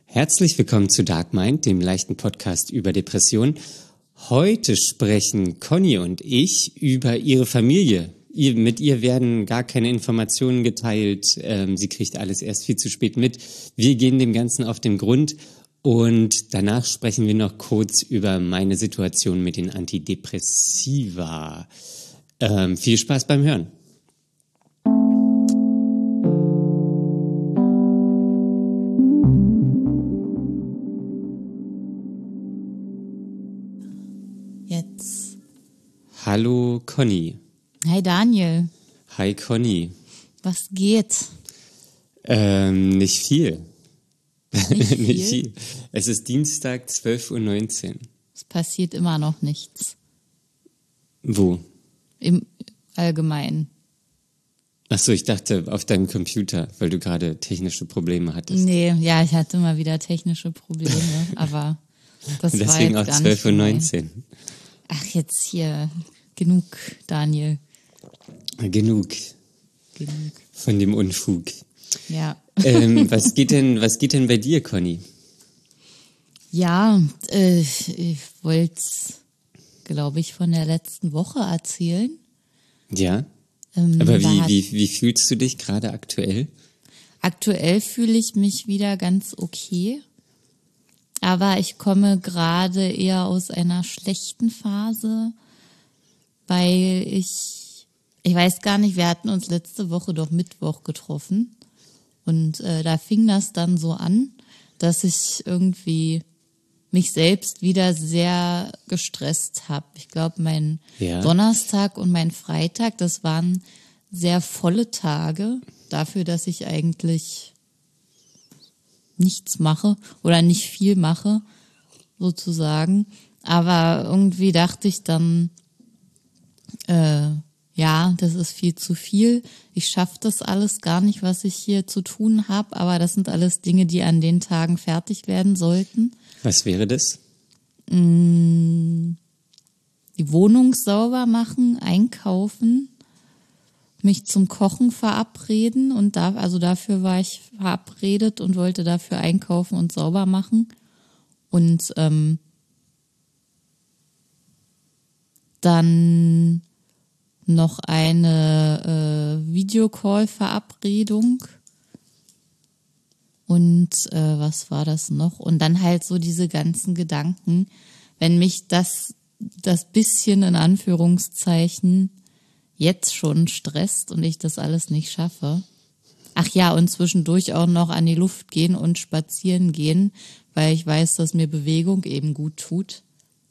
Herzlich willkommen zu Dark Mind, dem leichten Podcast über Depressionen. Heute sprechen Conny und ich über ihre Familie. Mit ihr werden gar keine Informationen geteilt. Sie kriegt alles erst viel zu spät mit. Wir gehen dem Ganzen auf den Grund und danach sprechen wir noch kurz über meine Situation mit den Antidepressiva. Viel Spaß beim Hören. Jetzt. Hallo Conny. Hi Daniel. Hi Conny. Was geht? Nicht viel. Nicht viel? Nicht viel. Es ist Dienstag, 12:19 Uhr. Es passiert immer noch nichts. Wo? Im Allgemeinen. Achso, ich dachte auf deinem Computer, weil du gerade technische Probleme hattest. Nee, ja, ich hatte mal wieder technische Probleme, aber das Und war deswegen jetzt auch gar nicht 12:19 Uhr. Ach, jetzt hier. Genug, Daniel. Genug Genug. von dem Unfug. Ja. Was geht denn bei dir, Conny? Ja, ich wollte, glaube ich, von der letzten Woche erzählen. Ja? Aber da wie fühlst du dich gerade aktuell? Aktuell fühle ich mich wieder ganz okay. Aber ich komme gerade eher aus einer schlechten Phase, weil ich weiß gar nicht, wir hatten uns letzte Woche doch Mittwoch getroffen und da fing das dann so an, dass ich irgendwie mich selbst wieder sehr gestresst habe. Ich glaube, mein Donnerstag und mein Freitag, das waren sehr volle Tage dafür, dass ich eigentlich nichts mache oder nicht viel mache, sozusagen. Aber irgendwie dachte ich dann, das ist viel zu viel. Ich schaffe das alles gar nicht, was ich hier zu tun habe. Aber das sind alles Dinge, die an den Tagen fertig werden sollten. Was wäre das? Die Wohnung sauber machen, einkaufen, mich zum Kochen verabreden und dafür war ich verabredet und wollte dafür einkaufen und sauber machen und dann noch eine Videocall-Verabredung und was war das noch? Und dann halt so diese ganzen Gedanken, wenn mich das bisschen in Anführungszeichen jetzt schon stresst und ich das alles nicht schaffe. Ach ja, und zwischendurch auch noch an die Luft gehen und spazieren gehen, weil ich weiß, dass mir Bewegung eben gut tut.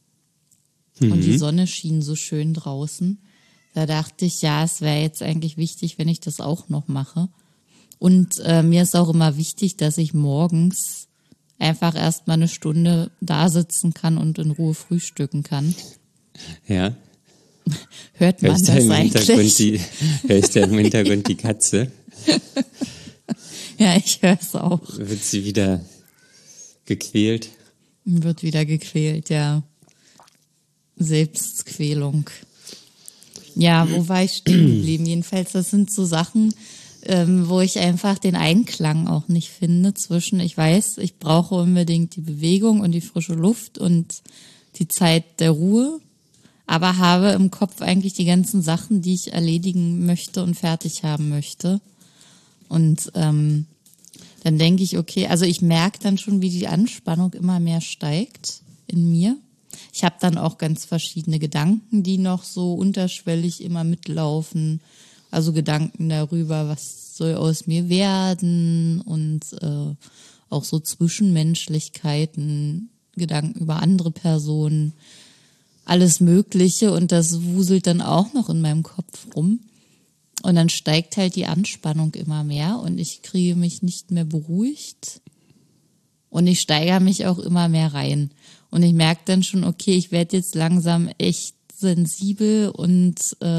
Und die Sonne schien so schön draußen. Da dachte ich, ja, es wäre jetzt eigentlich wichtig, wenn ich das auch noch mache. Und mir ist auch immer wichtig, dass ich morgens einfach erstmal eine Stunde da sitzen kann und in Ruhe frühstücken kann. Ja. Hört man das eigentlich? Hör ich da im Hintergrund die Katze? Ja, ich höre es auch. Wird sie wieder gequält? Wird wieder gequält, ja. Selbstquälung. Ja, wo war ich stehen geblieben? Jedenfalls, das sind so Sachen, wo ich einfach den Einklang auch nicht finde zwischen, ich weiß, ich brauche unbedingt die Bewegung und die frische Luft und die Zeit der Ruhe, aber habe im Kopf eigentlich die ganzen Sachen, die ich erledigen möchte und fertig haben möchte. Und dann denke ich, okay, also ich merke dann schon, wie die Anspannung immer mehr steigt in mir. Ich habe dann auch ganz verschiedene Gedanken, die noch so unterschwellig immer mitlaufen. Also Gedanken darüber, was soll aus mir werden und auch so Zwischenmenschlichkeiten, Gedanken über andere Personen, alles Mögliche und das wuselt dann auch noch in meinem Kopf rum. Und dann steigt halt die Anspannung immer mehr und ich kriege mich nicht mehr beruhigt und ich steigere mich auch immer mehr rein. Und ich merke dann schon, okay, ich werde jetzt langsam echt sensibel und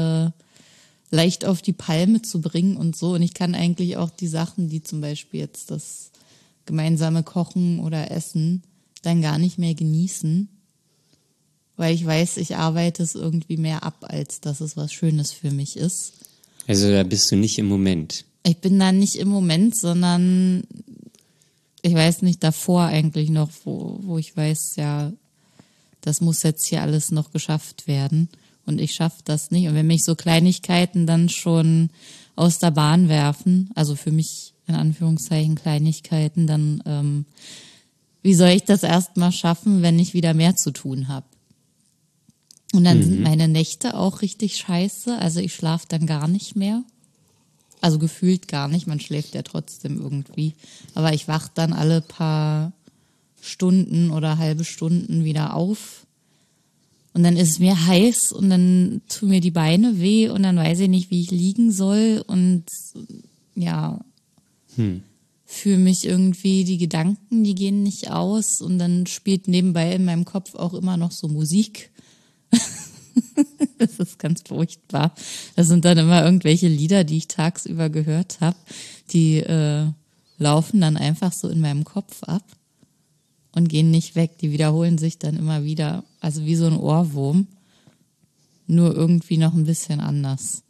leicht auf die Palme zu bringen und so. Und ich kann eigentlich auch die Sachen, die zum Beispiel jetzt das gemeinsame Kochen oder Essen, dann gar nicht mehr genießen. Weil ich weiß, ich arbeite es irgendwie mehr ab, als dass es was Schönes für mich ist. Also da bist du nicht im Moment. Ich bin da nicht im Moment, sondern ich weiß nicht, davor eigentlich noch, wo ich weiß, ja, das muss jetzt hier alles noch geschafft werden und ich schaffe das nicht. Und wenn mich so Kleinigkeiten dann schon aus der Bahn werfen, also für mich in Anführungszeichen Kleinigkeiten, dann wie soll ich das erstmal schaffen, wenn ich wieder mehr zu tun habe? Und dann sind meine Nächte auch richtig scheiße, also ich schlafe dann gar nicht mehr. Also gefühlt gar nicht, man schläft ja trotzdem irgendwie. Aber ich wach dann alle paar Stunden oder halbe Stunden wieder auf. Und dann ist es mir heiß und dann tun mir die Beine weh und dann weiß ich nicht, wie ich liegen soll. Und ja, fühle mich irgendwie, die Gedanken, die gehen nicht aus. Und dann spielt nebenbei in meinem Kopf auch immer noch so Musik. Das ist ganz furchtbar. Das sind dann immer irgendwelche Lieder, die ich tagsüber gehört habe, die laufen dann einfach so in meinem Kopf ab und gehen nicht weg. Die wiederholen sich dann immer wieder, also wie so ein Ohrwurm, nur irgendwie noch ein bisschen anders.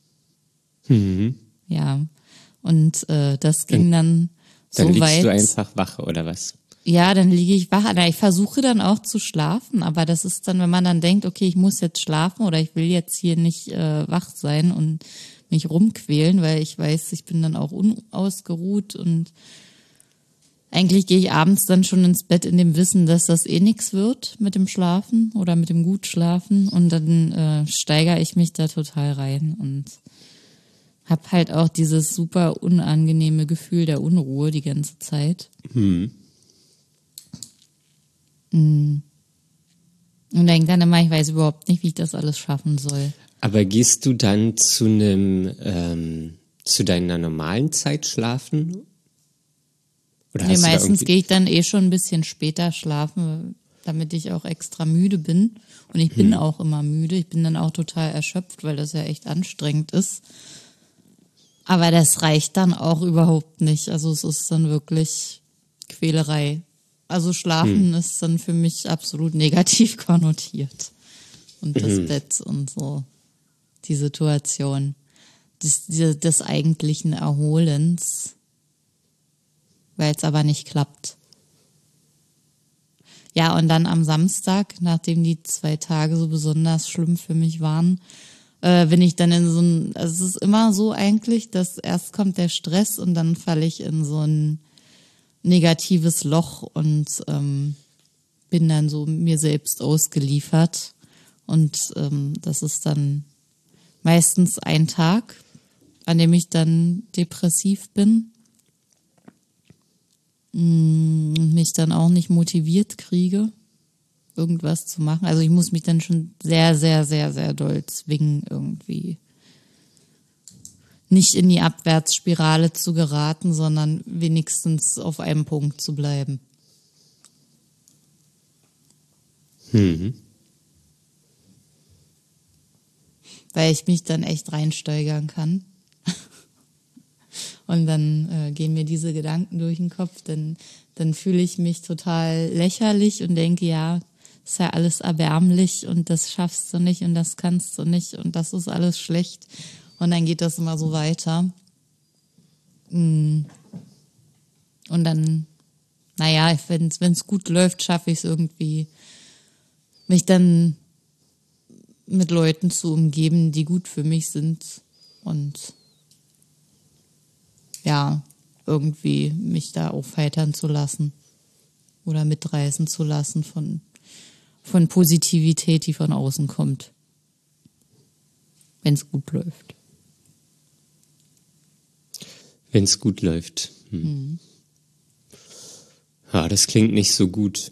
Ja, und das ging dann so Dann weit. liegst du einfach wach oder was? Ja, dann liege ich wach. Ich versuche dann auch zu schlafen, aber das ist dann, wenn man dann denkt, okay, ich muss jetzt schlafen oder ich will jetzt hier nicht wach sein und mich rumquälen, weil ich weiß, ich bin dann auch unausgeruht und eigentlich gehe ich abends dann schon ins Bett in dem Wissen, dass das eh nichts wird mit dem Schlafen oder mit dem Gutschlafen und dann steigere ich mich da total rein und habe halt auch dieses super unangenehme Gefühl der Unruhe die ganze Zeit. Und denke dann immer, ich weiß überhaupt nicht, wie ich das alles schaffen soll. Aber gehst du dann zu deiner normalen Zeit schlafen? Oder Nee, hast meistens du gehe ich dann schon ein bisschen später schlafen, damit ich auch extra müde bin. Und ich bin auch immer müde. Ich bin dann auch total erschöpft, weil das ja echt anstrengend ist. Aber das reicht dann auch überhaupt nicht. Also es ist dann wirklich Quälerei. Also Schlafen ist dann für mich absolut negativ konnotiert. Und das Bett und so, die Situation des eigentlichen Erholens, weil es aber nicht klappt. Ja, und dann am Samstag, nachdem die 2 Tage so besonders schlimm für mich waren, bin ich dann in so ein, also es ist immer so eigentlich, dass erst kommt der Stress und dann falle ich in so ein negatives Loch und bin dann so mir selbst ausgeliefert. Und das ist dann meistens ein Tag, an dem ich dann depressiv bin und mich dann auch nicht motiviert kriege, irgendwas zu machen. Also ich muss mich dann schon sehr, sehr, sehr, sehr doll zwingen, irgendwie nicht in die Abwärtsspirale zu geraten, sondern wenigstens auf einem Punkt zu bleiben. Weil ich mich dann echt reinsteigern kann. Und dann gehen mir diese Gedanken durch den Kopf, dann fühle ich mich total lächerlich und denke, ja, ist ja alles erbärmlich und das schaffst du nicht und das kannst du nicht und das ist alles schlecht. Und dann geht das immer so weiter. Und dann, naja, wenn es gut läuft, schaffe ich es irgendwie, mich dann mit Leuten zu umgeben, die gut für mich sind und ja, irgendwie mich da aufheitern zu lassen oder mitreißen zu lassen von Positivität, die von außen kommt, wenn es gut läuft. Wenn es gut läuft. Ja, das klingt nicht so gut.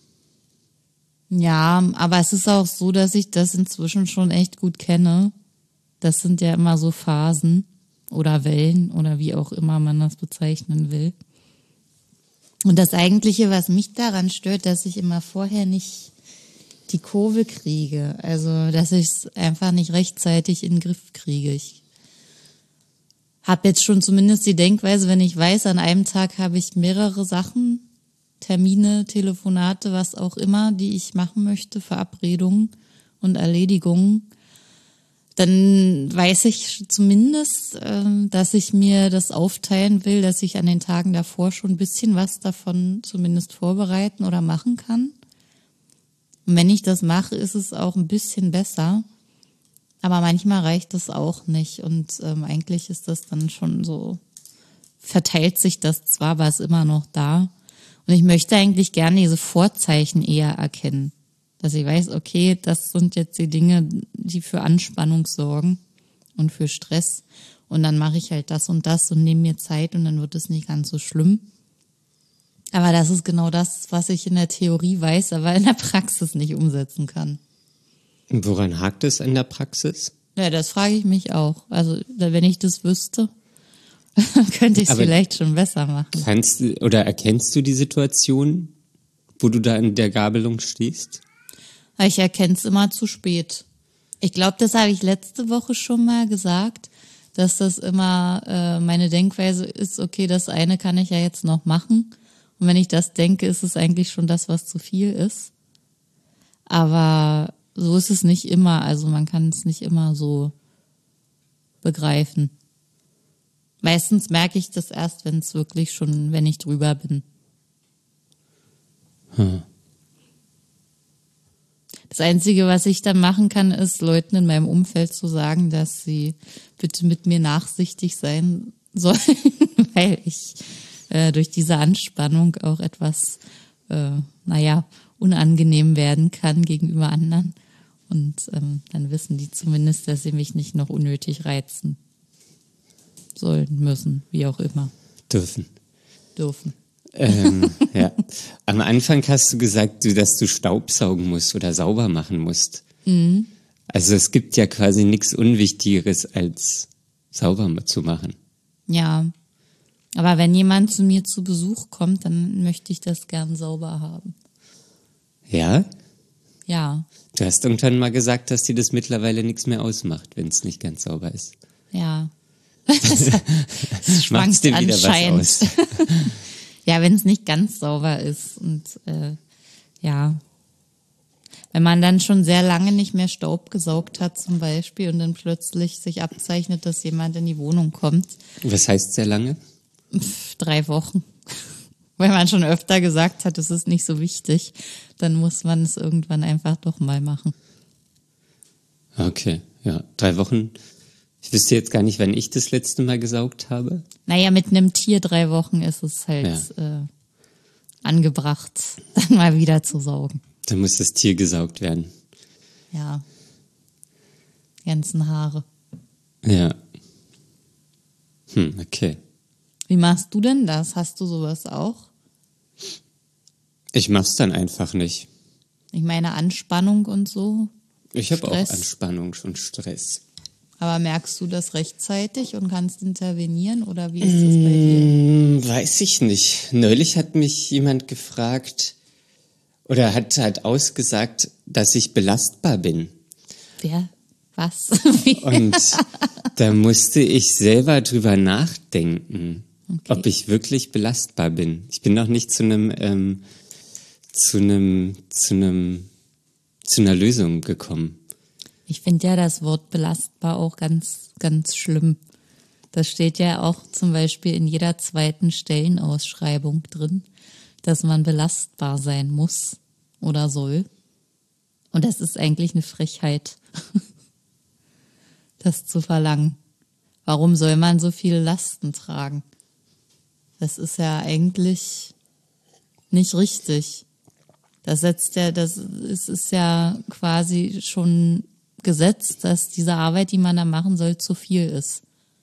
Ja, aber es ist auch so, dass ich das inzwischen schon echt gut kenne. Das sind ja immer so Phasen oder Wellen oder wie auch immer man das bezeichnen will. Und das Eigentliche, was mich daran stört, dass ich immer vorher nicht die Kurve kriege. Also, dass ich es einfach nicht rechtzeitig in den Griff kriege. Ich habe jetzt schon zumindest die Denkweise, wenn ich weiß, an einem Tag habe ich mehrere Sachen, Termine, Telefonate, was auch immer, die ich machen möchte, Verabredungen und Erledigungen, Dann weiß ich zumindest, dass ich mir das aufteilen will, dass ich an den Tagen davor schon ein bisschen was davon zumindest vorbereiten oder machen kann. Und wenn ich das mache, ist es auch ein bisschen besser. Aber manchmal reicht das auch nicht. Und eigentlich ist das dann schon so, verteilt sich das zwar, aber ist immer noch da. Und ich möchte eigentlich gerne diese Vorzeichen eher erkennen. Dass ich weiß, okay, das sind jetzt die Dinge, die für Anspannung sorgen und für Stress. Und dann mache ich halt das und nehme mir Zeit und dann wird es nicht ganz so schlimm. Aber das ist genau das, was ich in der Theorie weiß, aber in der Praxis nicht umsetzen kann. Und woran hakt es in der Praxis? Ja, das frage ich mich auch. Also wenn ich das wüsste, könnte ich es vielleicht schon besser machen. Erkennst du die Situation, wo du da in der Gabelung stehst? Ich erkenne es immer zu spät. Ich glaube, das habe ich letzte Woche schon mal gesagt, dass das immer meine Denkweise ist, okay, das eine kann ich ja jetzt noch machen. Und wenn ich das denke, ist es eigentlich schon das, was zu viel ist. Aber so ist es nicht immer. Also man kann es nicht immer so begreifen. Meistens merke ich das erst, wenn es wirklich schon, wenn ich drüber bin. Das Einzige, was ich dann machen kann, ist, Leuten in meinem Umfeld zu sagen, dass sie bitte mit mir nachsichtig sein sollen, weil ich durch diese Anspannung auch etwas, unangenehm werden kann gegenüber anderen. Und dann wissen die zumindest, dass sie mich nicht noch unnötig reizen sollen, müssen, wie auch immer. Dürfen. Ja. Am Anfang hast du gesagt, dass du staubsaugen musst oder sauber machen musst. Mhm. Also es gibt ja quasi nichts Unwichtigeres, als sauber zu machen. Ja, aber wenn jemand zu mir zu Besuch kommt, dann möchte ich das gern sauber haben. Ja? Ja. Du hast irgendwann mal gesagt, dass dir das mittlerweile nichts mehr ausmacht, wenn es nicht ganz sauber ist. Ja. Das schwankt dir wieder anscheinend. was aus. Ja, wenn es nicht ganz sauber ist und ja, wenn man dann schon sehr lange nicht mehr Staub gesaugt hat zum Beispiel und dann plötzlich sich abzeichnet, dass jemand in die Wohnung kommt. Was heißt sehr lange? 3 Wochen. Weil man schon öfter gesagt hat, es ist nicht so wichtig, dann muss man es irgendwann einfach doch mal machen. Okay, ja, 3 Wochen. Ich wüsste jetzt gar nicht, wann ich das letzte Mal gesaugt habe. Naja, mit einem Tier 3 Wochen ist es halt angebracht, dann mal wieder zu saugen. Dann muss das Tier gesaugt werden. Ja. Die ganzen Haare. Ja. Okay. Wie machst du denn das? Hast du sowas auch? Ich mach's dann einfach nicht. Ich meine Anspannung und so. Ich habe auch Anspannung und Stress. Aber merkst du das rechtzeitig und kannst intervenieren oder wie ist das bei dir? Weiß ich nicht. Neulich hat mich jemand gefragt oder hat ausgesagt, dass ich belastbar bin. Wer? Was? Und da musste ich selber drüber nachdenken, ob ich wirklich belastbar bin. Ich bin noch nicht zu einer Lösung gekommen. Ich finde ja das Wort belastbar auch ganz, ganz schlimm. Das steht ja auch zum Beispiel in jeder zweiten Stellenausschreibung drin, dass man belastbar sein muss oder soll. Und das ist eigentlich eine Frechheit, das zu verlangen. Warum soll man so viele Lasten tragen? Das ist ja eigentlich nicht richtig. Das ist ja quasi schon Gesetz, dass diese Arbeit, die man da machen soll, zu viel ist.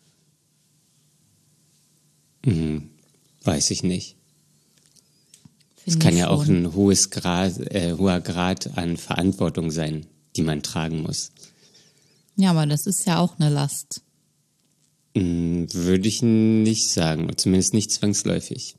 Weiß ich nicht. Es Finde kann ich ja auch schon. ein hoher Grad an Verantwortung sein, die man tragen muss. Ja, aber das ist ja auch eine Last. Würde ich nicht sagen, zumindest nicht zwangsläufig.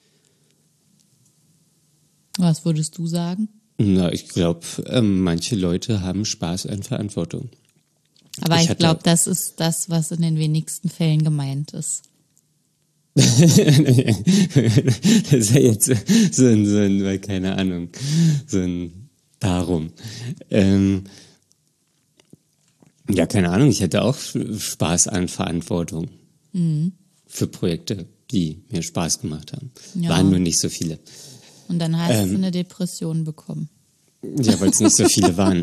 Was würdest du sagen? Na, ich glaube, manche Leute haben Spaß an Verantwortung. Aber ich glaube, das ist das, was in den wenigsten Fällen gemeint ist. Das ist ja jetzt so ein, keine Ahnung, so ein Darum. Ja, keine Ahnung, ich hätte auch Spaß an Verantwortung für Projekte, die mir Spaß gemacht haben. Ja. Waren nur nicht so viele. Und dann hast du eine Depression bekommen. Ja, weil es nicht so viele waren.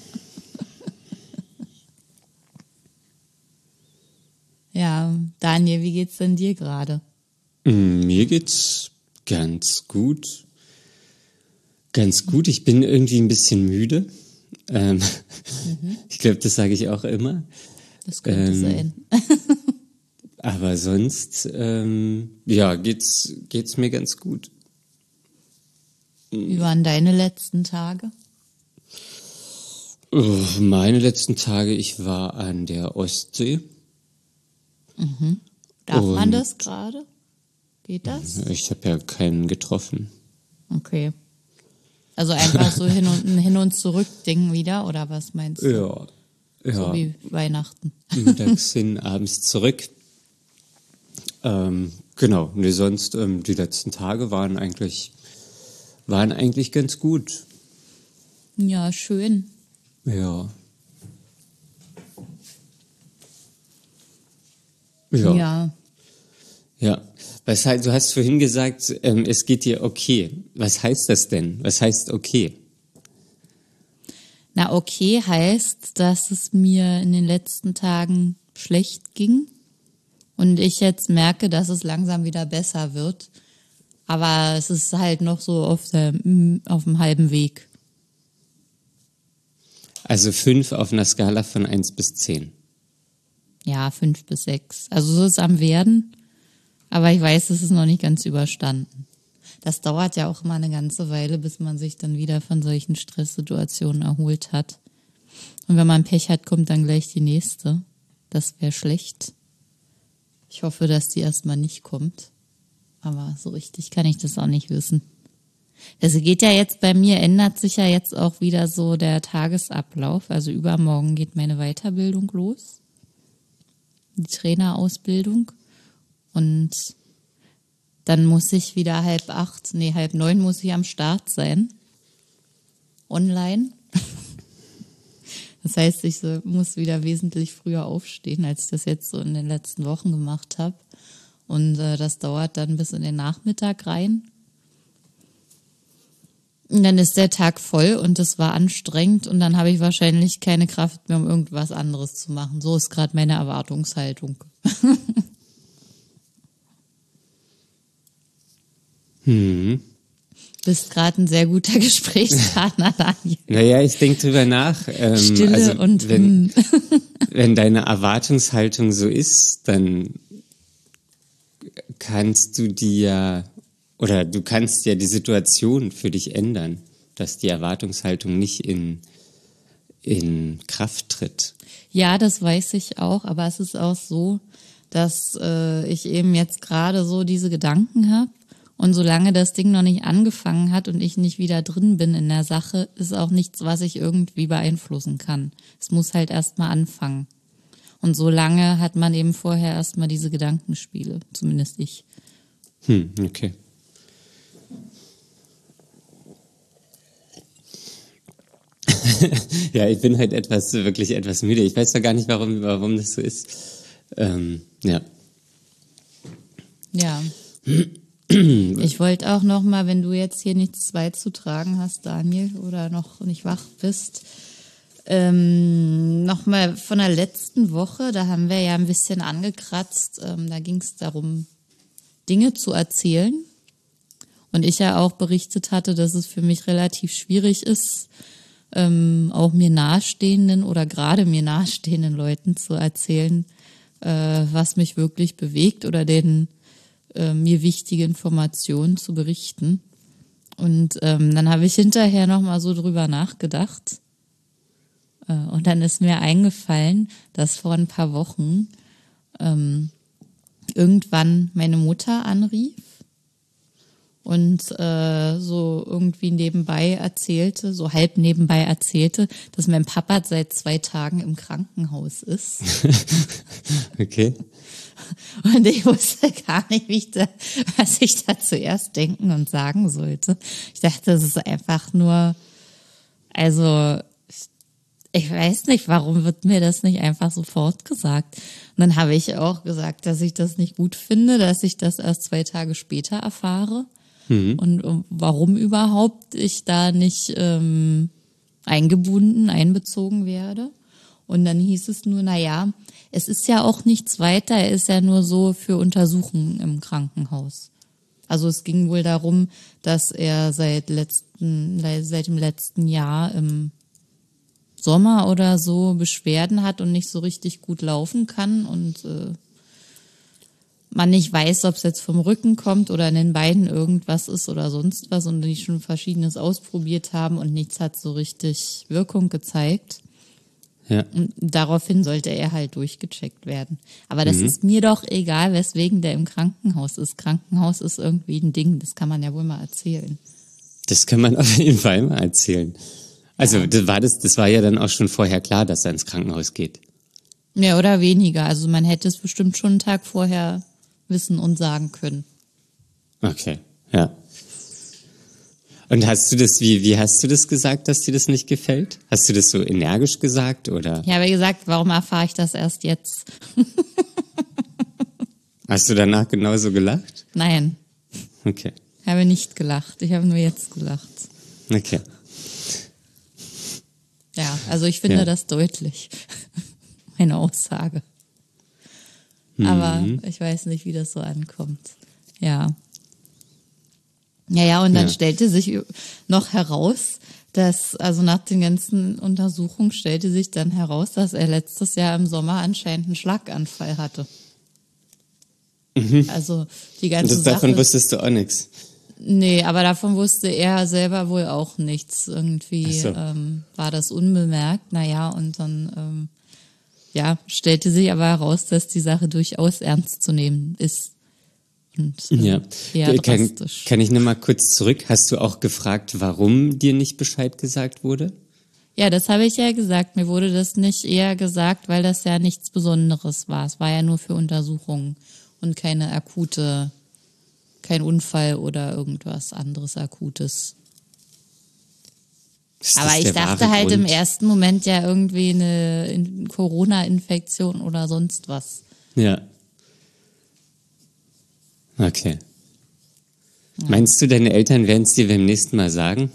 Ja, Daniel, wie geht's denn dir gerade? Mir geht's ganz gut. Ganz gut. Ich bin irgendwie ein bisschen müde. Ich glaube, das sage ich auch immer. Das könnte sein. Aber sonst, ja, geht's mir ganz gut. Wie waren deine letzten Tage? Meine letzten Tage, ich war an der Ostsee. Darf man das gerade? Geht das? Ich habe ja keinen getroffen. Okay. Also einfach so hin und zurück Ding wieder, oder was meinst du? Ja. So wie Weihnachten. Mittags hin, abends zurück. Genau. Nee, sonst die letzten Tage waren eigentlich ganz gut. Ja, schön. Ja. Ja. Ja. Du hast vorhin gesagt, es geht dir okay. Was heißt das denn? Was heißt okay? Na, okay heißt, dass es mir in den letzten Tagen schlecht ging und ich jetzt merke, dass es langsam wieder besser wird. Aber es ist halt noch so auf dem halben Weg. Also 5 auf einer Skala von 1 bis 10. Ja, 5 bis 6. Also so ist es am Werden. Aber ich weiß, es ist noch nicht ganz überstanden. Das dauert ja auch immer eine ganze Weile, bis man sich dann wieder von solchen Stresssituationen erholt hat. Und wenn man Pech hat, kommt dann gleich die nächste. Das wäre schlecht. Ich hoffe, dass die erstmal nicht kommt. Aber so richtig kann ich das auch nicht wissen. Das geht ja jetzt bei mir, ändert sich ja jetzt auch wieder so der Tagesablauf. Also übermorgen geht meine Weiterbildung los. Die Trainerausbildung. Und dann muss ich wieder 7:30 muss ich am Start sein. Online. Das heißt, ich muss wieder wesentlich früher aufstehen, als ich das jetzt so in den letzten Wochen gemacht habe. Und das dauert dann bis in den Nachmittag rein. Und dann ist der Tag voll und das war anstrengend und dann habe ich wahrscheinlich keine Kraft mehr, um irgendwas anderes zu machen. So ist gerade meine Erwartungshaltung. Bist gerade ein sehr guter Gesprächspartner, Daniel. Naja, ich denke drüber nach. Stille also und wenn deine Erwartungshaltung so ist, dann kannst du du kannst ja die Situation für dich ändern, dass die Erwartungshaltung nicht in Kraft tritt. Ja, das weiß ich auch, aber es ist auch so, dass ich eben jetzt gerade so diese Gedanken habe. Und solange das Ding noch nicht angefangen hat und ich nicht wieder drin bin in der Sache, ist auch nichts, was ich irgendwie beeinflussen kann. Es muss halt erstmal anfangen. Und solange hat man eben vorher erstmal diese Gedankenspiele, zumindest ich. Okay. Ja, ich bin halt wirklich etwas müde. Ich weiß doch gar nicht, warum das so ist. Ja. Ja. Ich wollte auch noch mal, wenn du jetzt hier nichts beizutragen hast, Daniel, oder noch nicht wach bist, noch mal von der letzten Woche, da haben wir ja ein bisschen angekratzt, da ging es darum, Dinge zu erzählen. Und ich ja auch berichtet hatte, dass es für mich relativ schwierig ist, auch mir nahestehenden oder gerade mir nahestehenden Leuten zu erzählen, was mich wirklich bewegt oder mir wichtige Informationen zu berichten. Und dann habe ich hinterher nochmal so drüber nachgedacht. Und dann ist mir eingefallen, dass vor ein paar Wochen irgendwann meine Mutter anrief und so irgendwie halb nebenbei erzählte, dass mein Papa seit 2 Tagen im Krankenhaus ist. Okay. Und ich wusste gar nicht, was ich da zuerst denken und sagen sollte. Ich dachte, das ist einfach nur, also Ich weiß nicht, warum wird mir das nicht einfach sofort gesagt? Und dann habe ich auch gesagt, dass ich das nicht gut finde, dass ich das erst 2 Tage später erfahre. Und warum überhaupt ich da nicht einbezogen werde. Und dann hieß es nur, es ist ja auch nichts weiter, er ist ja nur so für Untersuchungen im Krankenhaus. Also es ging wohl darum, dass er seit dem letzten Jahr im Sommer oder so Beschwerden hat und nicht so richtig gut laufen kann und man nicht weiß, ob es jetzt vom Rücken kommt oder in den Beinen irgendwas ist oder sonst was und die schon Verschiedenes ausprobiert haben und nichts hat so richtig Wirkung gezeigt. Ja. Und daraufhin sollte er halt durchgecheckt werden. Aber das ist mir doch egal, weswegen der im Krankenhaus ist. Krankenhaus ist irgendwie ein Ding, das kann man ja wohl mal erzählen. Das kann man auf jeden Fall mal erzählen. Also das war ja dann auch schon vorher klar, dass er ins Krankenhaus geht. Mehr oder weniger. Also man hätte es bestimmt schon einen Tag vorher wissen und sagen können. Okay, ja. Und hast du das, wie hast du das gesagt, dass dir das nicht gefällt? Hast du das so energisch gesagt, oder? Ich habe gesagt, warum erfahre ich das erst jetzt? Hast du danach genauso gelacht? Nein, Okay, ich habe nicht gelacht. Ich habe nur jetzt gelacht. okay. Ja, also ich finde Ja. das deutlich. Meine Aussage. Aber ich weiß nicht, wie das so ankommt. Ja. Ja, und dann stellte sich noch heraus, also nach den ganzen Untersuchungen stellte sich dann heraus, dass er letztes Jahr im Sommer anscheinend einen Schlaganfall hatte. Also die ganze Und davon Sache. wusstest du auch nichts. Nee, aber davon wusste er selber wohl auch nichts. Irgendwie Ach so. war das unbemerkt. Und dann stellte sich aber heraus, dass die Sache durchaus ernst zu nehmen ist. Und Ja. eher drastisch. Kann ich noch mal kurz zurück? Hast du auch gefragt, warum dir nicht Bescheid gesagt wurde? Ja, das habe ich ja gesagt. Mir wurde das nicht eher gesagt, weil das ja nichts Besonderes war. Es war ja nur für Untersuchungen und kein Unfall oder irgendwas anderes Akutes. Ist Aber das ich der dachte wahre halt im Grund? ersten Moment ja irgendwie eine Corona-Infektion oder sonst was. Ja. Okay. Meinst du, deine Eltern werden es dir beim nächsten Mal sagen?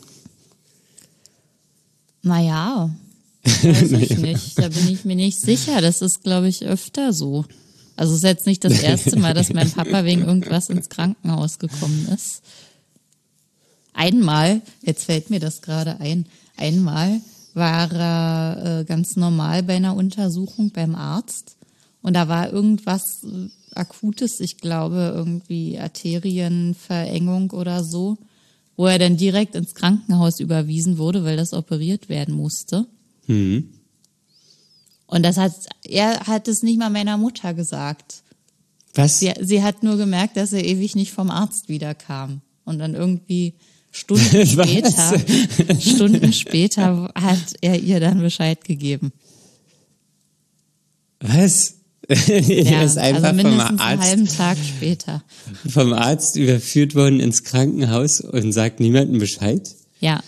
Weiß ich nicht. Da bin ich mir nicht sicher. Das ist, glaube ich, öfter so. Also es ist jetzt nicht das erste Mal, dass mein Papa wegen irgendwas ins Krankenhaus gekommen ist. Einmal, jetzt fällt mir das gerade ein, war er ganz normal bei einer Untersuchung beim Arzt und da war irgendwas Akutes, ich glaube irgendwie Arterienverengung oder so, wo er dann direkt ins Krankenhaus überwiesen wurde, weil das operiert werden musste. Und er hat es nicht mal meiner Mutter gesagt. Was? Sie hat nur gemerkt, dass er ewig nicht vom Arzt wiederkam. Und dann irgendwie Stunden später hat er ihr dann Bescheid gegeben. Was? Er Ja, ist einfach also mindestens einen halben Tag später. vom Arzt überführt worden ins Krankenhaus und sagt niemandem Bescheid? Ja,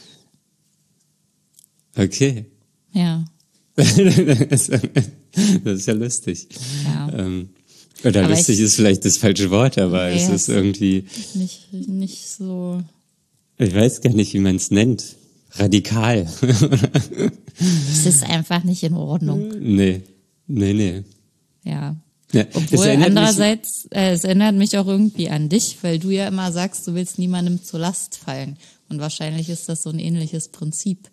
Okay. ja, Das ist ja lustig. ja. Oder Aber lustig ist vielleicht das falsche Wort, aber Nee, es ist irgendwie, Nicht so. ich weiß gar nicht, wie man es nennt. Radikal. Es ist einfach nicht in Ordnung. Nee. Ja. Ja, Obwohl andererseits, es erinnert mich auch irgendwie an dich, weil du ja immer sagst, du willst niemandem zur Last fallen. Und wahrscheinlich ist das so ein ähnliches Prinzip.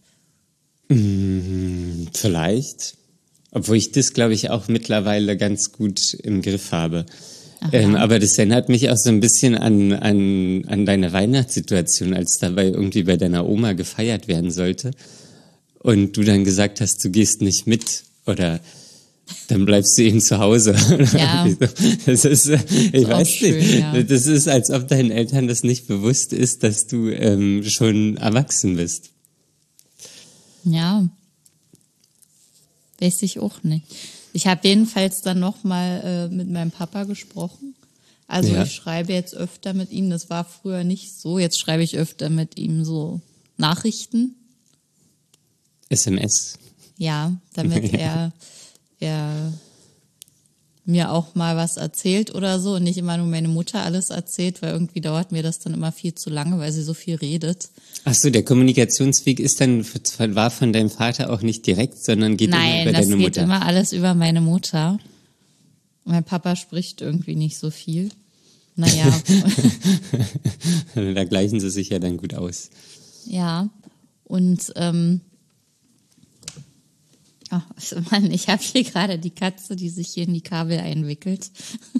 Vielleicht. Obwohl ich das, glaube ich, auch mittlerweile ganz gut im Griff habe. Ach ja. Aber das erinnert mich auch so ein bisschen an deine Weihnachtssituation, als dabei irgendwie bei deiner Oma gefeiert werden sollte. Und du dann gesagt hast, du gehst nicht mit oder dann bleibst du eben zu Hause. Ja. Das ist, ich auch weiß schön, nicht. ja. Das ist, als ob deinen Eltern das nicht bewusst ist, dass du schon erwachsen bist. Ja. Weiß ich auch nicht. Ich habe jedenfalls dann nochmal mit meinem Papa gesprochen. Also Ja. ich schreibe jetzt öfter mit ihm, das war früher nicht so. Jetzt schreibe ich öfter mit ihm so Nachrichten. SMS. Ja, damit er mir auch mal was erzählt oder so und nicht immer nur meine Mutter alles erzählt, weil irgendwie dauert mir das dann immer viel zu lange, weil sie so viel redet. Ach so, der Kommunikationsweg war von deinem Vater auch nicht direkt, sondern geht immer über deine Mutter. Nein, das geht immer alles über meine Mutter. Mein Papa spricht irgendwie nicht so viel. Naja. Da gleichen sie sich ja dann gut aus. Ja, und Mann, ich habe hier gerade die Katze, die sich hier in die Kabel einwickelt.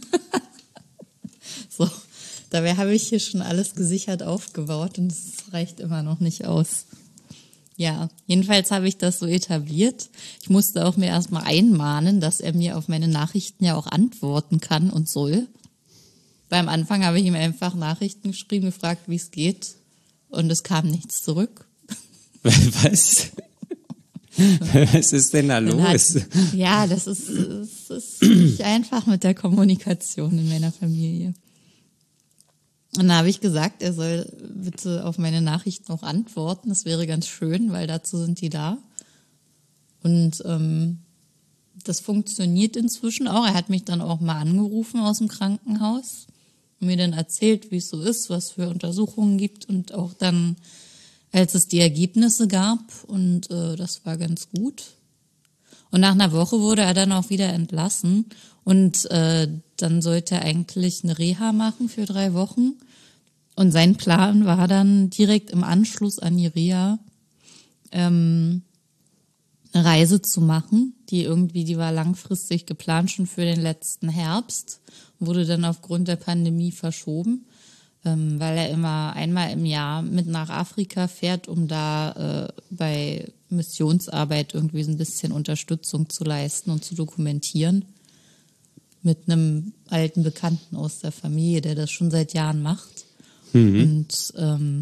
So, dabei habe ich hier schon alles gesichert aufgebaut und es reicht immer noch nicht aus. Ja, jedenfalls habe ich das so etabliert. Ich musste auch mir erstmal einmahnen, dass er mir auf meine Nachrichten ja auch antworten kann und soll. Beim Anfang habe ich ihm einfach Nachrichten geschrieben, gefragt, wie es geht und es kam nichts zurück. Was? Was ist denn da los? Ja, es ist nicht einfach mit der Kommunikation in meiner Familie. Und da habe ich gesagt, er soll bitte auf meine Nachrichten auch antworten. Das wäre ganz schön, weil dazu sind die da. Und das funktioniert inzwischen auch. Er hat mich dann auch mal angerufen aus dem Krankenhaus und mir dann erzählt, wie es so ist, was für Untersuchungen gibt und auch dann, als es die Ergebnisse gab, und das war ganz gut. Und nach einer Woche wurde er dann auch wieder entlassen und dann sollte er eigentlich eine Reha machen für 3 Wochen. Und sein Plan war dann direkt im Anschluss an die Reha eine Reise zu machen, die war langfristig geplant schon für den letzten Herbst, wurde dann aufgrund der Pandemie verschoben. Weil er immer einmal im Jahr mit nach Afrika fährt, um da bei Missionsarbeit irgendwie so ein bisschen Unterstützung zu leisten und zu dokumentieren. Mit einem alten Bekannten aus der Familie, der das schon seit Jahren macht. Mhm. Und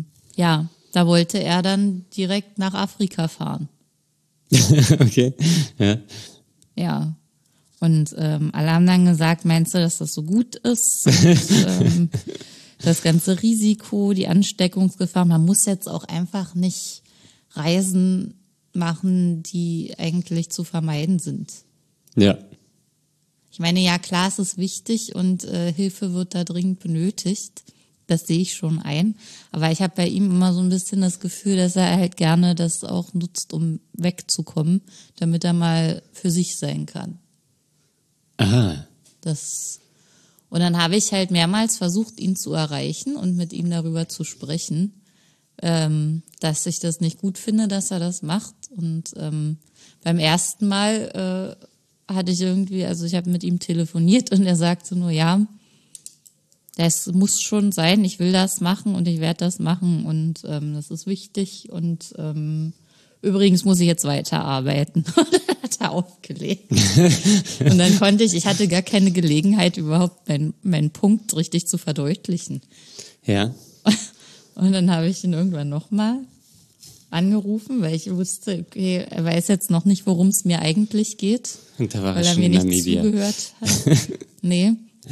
da wollte er dann direkt nach Afrika fahren. Okay, ja. Ja, und alle haben dann gesagt, meinst du, dass das so gut ist? Und, das ganze Risiko, die Ansteckungsgefahr, man muss jetzt auch einfach nicht Reisen machen, die eigentlich zu vermeiden sind. Ja. Ich meine, ja klar, es ist wichtig und Hilfe wird da dringend benötigt. Das sehe ich schon ein. Aber ich habe bei ihm immer so ein bisschen das Gefühl, dass er halt gerne das auch nutzt, um wegzukommen, damit er mal für sich sein kann. Aha. Und dann habe ich halt mehrmals versucht, ihn zu erreichen und mit ihm darüber zu sprechen, dass ich das nicht gut finde, dass er das macht. Und beim ersten Mal hatte ich ich habe mit ihm telefoniert und er sagte nur, ja, das muss schon sein, ich will das machen und ich werde das machen und das ist wichtig und übrigens muss ich jetzt weiterarbeiten. Und dann hat er aufgelegt. Und dann ich hatte gar keine Gelegenheit, überhaupt meinen Punkt richtig zu verdeutlichen. Ja. Und dann habe ich ihn irgendwann nochmal angerufen, weil ich wusste, okay, er weiß jetzt noch nicht, worum es mir eigentlich geht. Und da war weil er er schon mir in nicht Namibia. Zugehört hat. Nee.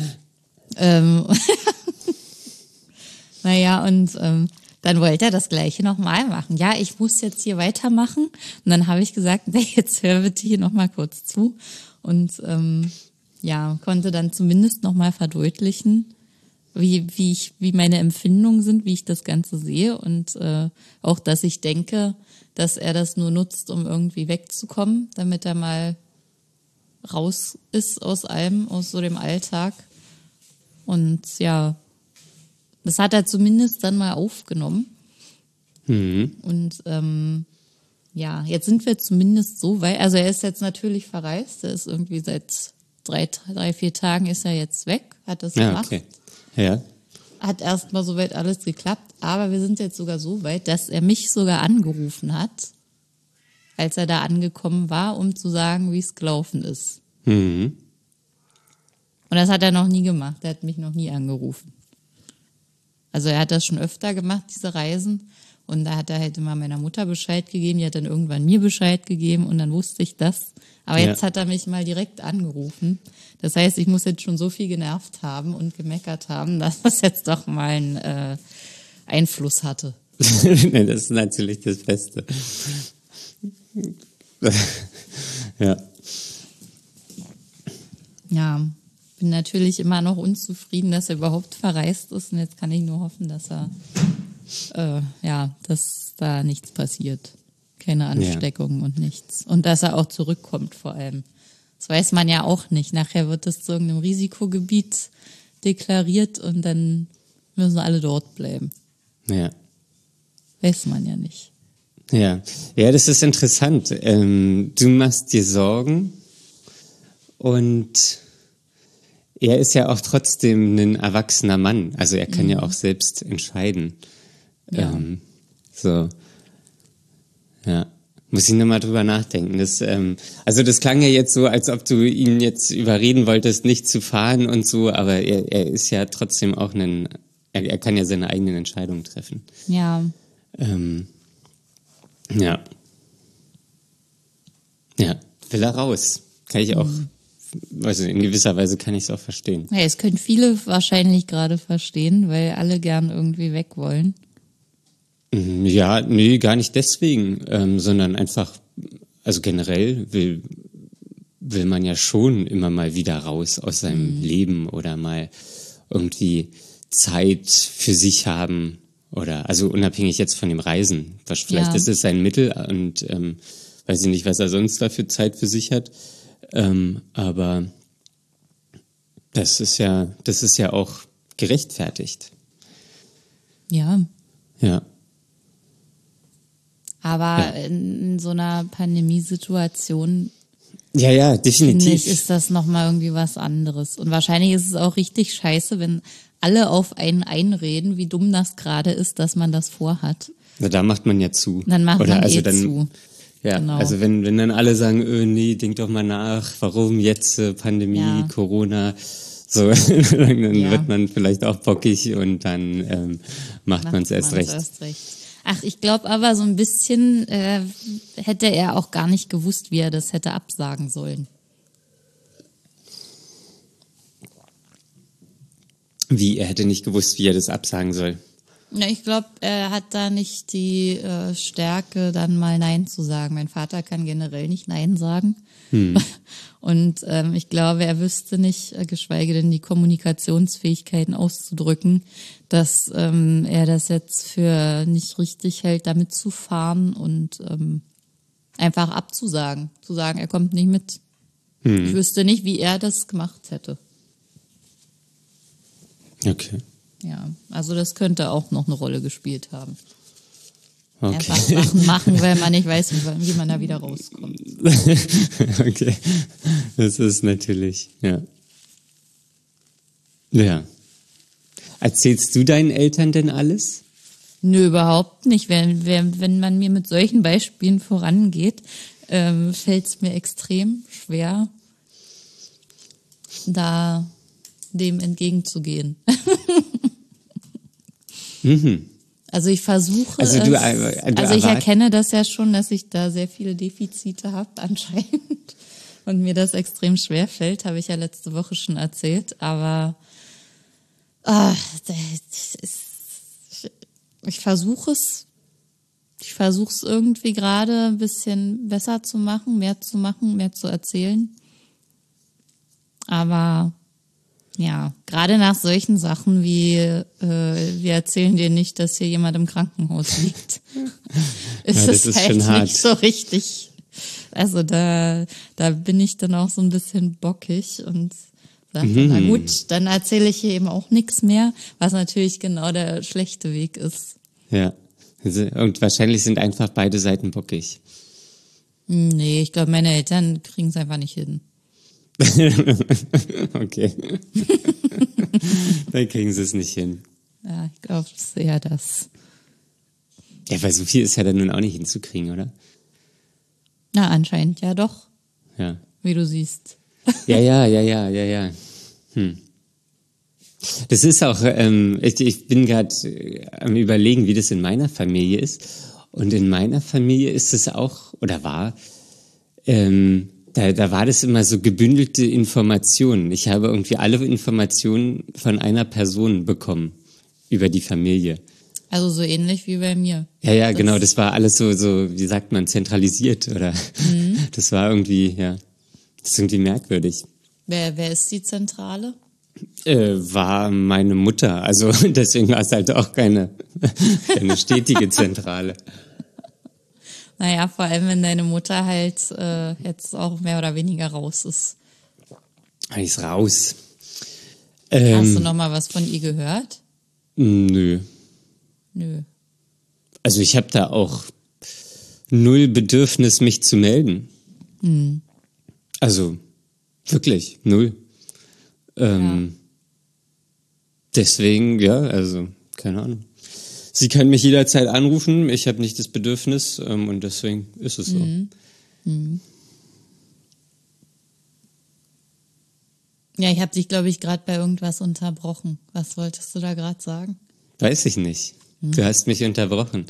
Naja, und dann wollte er das Gleiche nochmal machen. Ja, ich muss jetzt hier weitermachen. Und dann habe ich gesagt, nee, jetzt hör bitte hier nochmal kurz zu. Und konnte dann zumindest nochmal verdeutlichen, wie meine Empfindungen sind, wie ich das Ganze sehe. Und auch, dass ich denke, dass er das nur nutzt, um irgendwie wegzukommen, damit er mal raus ist aus allem, aus so dem Alltag. Und ja, das hat er zumindest dann mal aufgenommen. Mhm. Und jetzt sind wir zumindest so weit. Also er ist jetzt natürlich verreist. Er ist irgendwie seit 3-4 Tagen ist er jetzt weg, hat das gemacht. Okay. Ja. Hat erstmal soweit alles geklappt. Aber wir sind jetzt sogar so weit, dass er mich sogar angerufen hat, als er da angekommen war, um zu sagen, wie es gelaufen ist. Mhm. Und das hat er noch nie gemacht. Er hat mich noch nie angerufen. Also er hat das schon öfter gemacht, diese Reisen. Und da hat er halt immer meiner Mutter Bescheid gegeben. Die hat dann irgendwann mir Bescheid gegeben und dann wusste ich das. Aber jetzt hat er mich mal direkt angerufen. Das heißt, ich muss jetzt schon so viel genervt haben und gemeckert haben, dass das jetzt doch mal einen Einfluss hatte. Das ist natürlich das Beste. Ja. Ja, bin natürlich immer noch unzufrieden, dass er überhaupt verreist ist. Und jetzt kann ich nur hoffen, dass dass da nichts passiert. Keine Ansteckungen und nichts. Und dass er auch zurückkommt vor allem. Das weiß man ja auch nicht. Nachher wird es zu irgendeinem Risikogebiet deklariert und dann müssen alle dort bleiben. Ja. Weiß man ja nicht. Ja, das ist interessant. Du machst dir Sorgen und er ist ja auch trotzdem ein erwachsener Mann. Also er kann ja auch selbst entscheiden. Ja. Ja. Muss ich nochmal drüber nachdenken. Das klang ja jetzt so, als ob du ihn jetzt überreden wolltest, nicht zu fahren und so, aber er ist ja trotzdem auch er kann ja seine eigenen Entscheidungen treffen. Ja. Ja. Ja, will er raus. Kann ich auch, also in gewisser Weise kann ich es auch verstehen. Ja, es können viele wahrscheinlich gerade verstehen, weil alle gern irgendwie weg wollen. Ja, nee, gar nicht deswegen, sondern einfach, also generell will man ja schon immer mal wieder raus aus seinem Leben oder mal irgendwie Zeit für sich haben oder, also unabhängig jetzt von dem Reisen. Vielleicht ist es sein Mittel und weiß ich nicht, was er sonst da für Zeit für sich hat, aber das ist ja auch gerechtfertigt. Ja. Ja. Aber in so einer Pandemiesituation Ja, definitiv. finde ich, ist das nochmal irgendwie was anderes. Und wahrscheinlich ist es auch richtig scheiße, wenn alle auf einen einreden, wie dumm das gerade ist, dass man das vorhat. Na, da macht man ja zu. Dann macht man zu. Ja, genau. Also wenn dann alle sagen, nee, denk doch mal nach, warum jetzt Pandemie, Corona, so, dann wird man vielleicht auch bockig und dann macht man es erst recht. Ach, ich glaube aber so ein bisschen hätte er auch gar nicht gewusst, wie er das hätte absagen sollen. Wie? Er hätte nicht gewusst, wie er das absagen soll? Ja, ich glaube, er hat da nicht die Stärke, dann mal Nein zu sagen. Mein Vater kann generell nicht Nein sagen. Und ich glaube, er wüsste nicht, geschweige denn die Kommunikationsfähigkeiten auszudrücken, dass er das jetzt für nicht richtig hält, damit zu fahren und einfach abzusagen. Zu sagen, er kommt nicht mit. Ich wüsste nicht, wie er das gemacht hätte. Okay. Ja, also das könnte auch noch eine Rolle gespielt haben. Okay. Einfach Sachen machen, weil man nicht weiß, wie man da wieder rauskommt. Okay, das ist natürlich, ja. Ja. Erzählst du deinen Eltern denn alles? Nö, überhaupt nicht. Wenn man mir mit solchen Beispielen vorangeht, fällt es mir extrem schwer, da dem entgegenzugehen. Also ich versuche ich erkenne das ja schon, dass ich da sehr viele Defizite habe anscheinend und mir das extrem schwer fällt, habe ich ja letzte Woche schon erzählt, aber ich versuche es irgendwie gerade ein bisschen besser zu machen, mehr zu erzählen, aber ja, gerade nach solchen Sachen wie wir erzählen dir nicht, dass hier jemand im Krankenhaus liegt, ist es halt nicht so richtig. Also da bin ich dann auch so ein bisschen bockig und sage, na gut, dann erzähle ich hier eben auch nichts mehr, was natürlich genau der schlechte Weg ist. Ja, und wahrscheinlich sind einfach beide Seiten bockig. Nee, ich glaube, meine Eltern kriegen es einfach nicht hin. Okay. Dann kriegen sie es nicht hin. Ja, ich glaube, es ist eher das. Ja, weil so viel ist ja dann nun auch nicht hinzukriegen, oder? Na, anscheinend ja doch. Ja. Wie du siehst. Ja. Das ist auch, ich bin gerade am Überlegen, wie das in meiner Familie ist. Und in meiner Familie ist es auch, oder war, da war das immer so gebündelte Informationen. Ich habe irgendwie alle Informationen von einer Person bekommen über die Familie. Also so ähnlich wie bei mir. Ja, genau, das war alles so, wie sagt man, zentralisiert, oder? Das war irgendwie, ja, das ist irgendwie merkwürdig. Wer ist die Zentrale? War meine Mutter, also deswegen war es halt auch keine stetige Zentrale. Naja, vor allem, wenn deine Mutter halt jetzt auch mehr oder weniger raus ist. Ist raus. Hast du noch mal was von ihr gehört? Nö. Nö. Also ich habe da auch null Bedürfnis, mich zu melden. Also wirklich, null. Deswegen, ja, also keine Ahnung. Sie kann mich jederzeit anrufen, ich habe nicht das Bedürfnis und deswegen ist es so. Ja, ich habe dich, glaube ich, gerade bei irgendwas unterbrochen. Was wolltest du da gerade sagen? Weiß ich nicht. Du hast mich unterbrochen.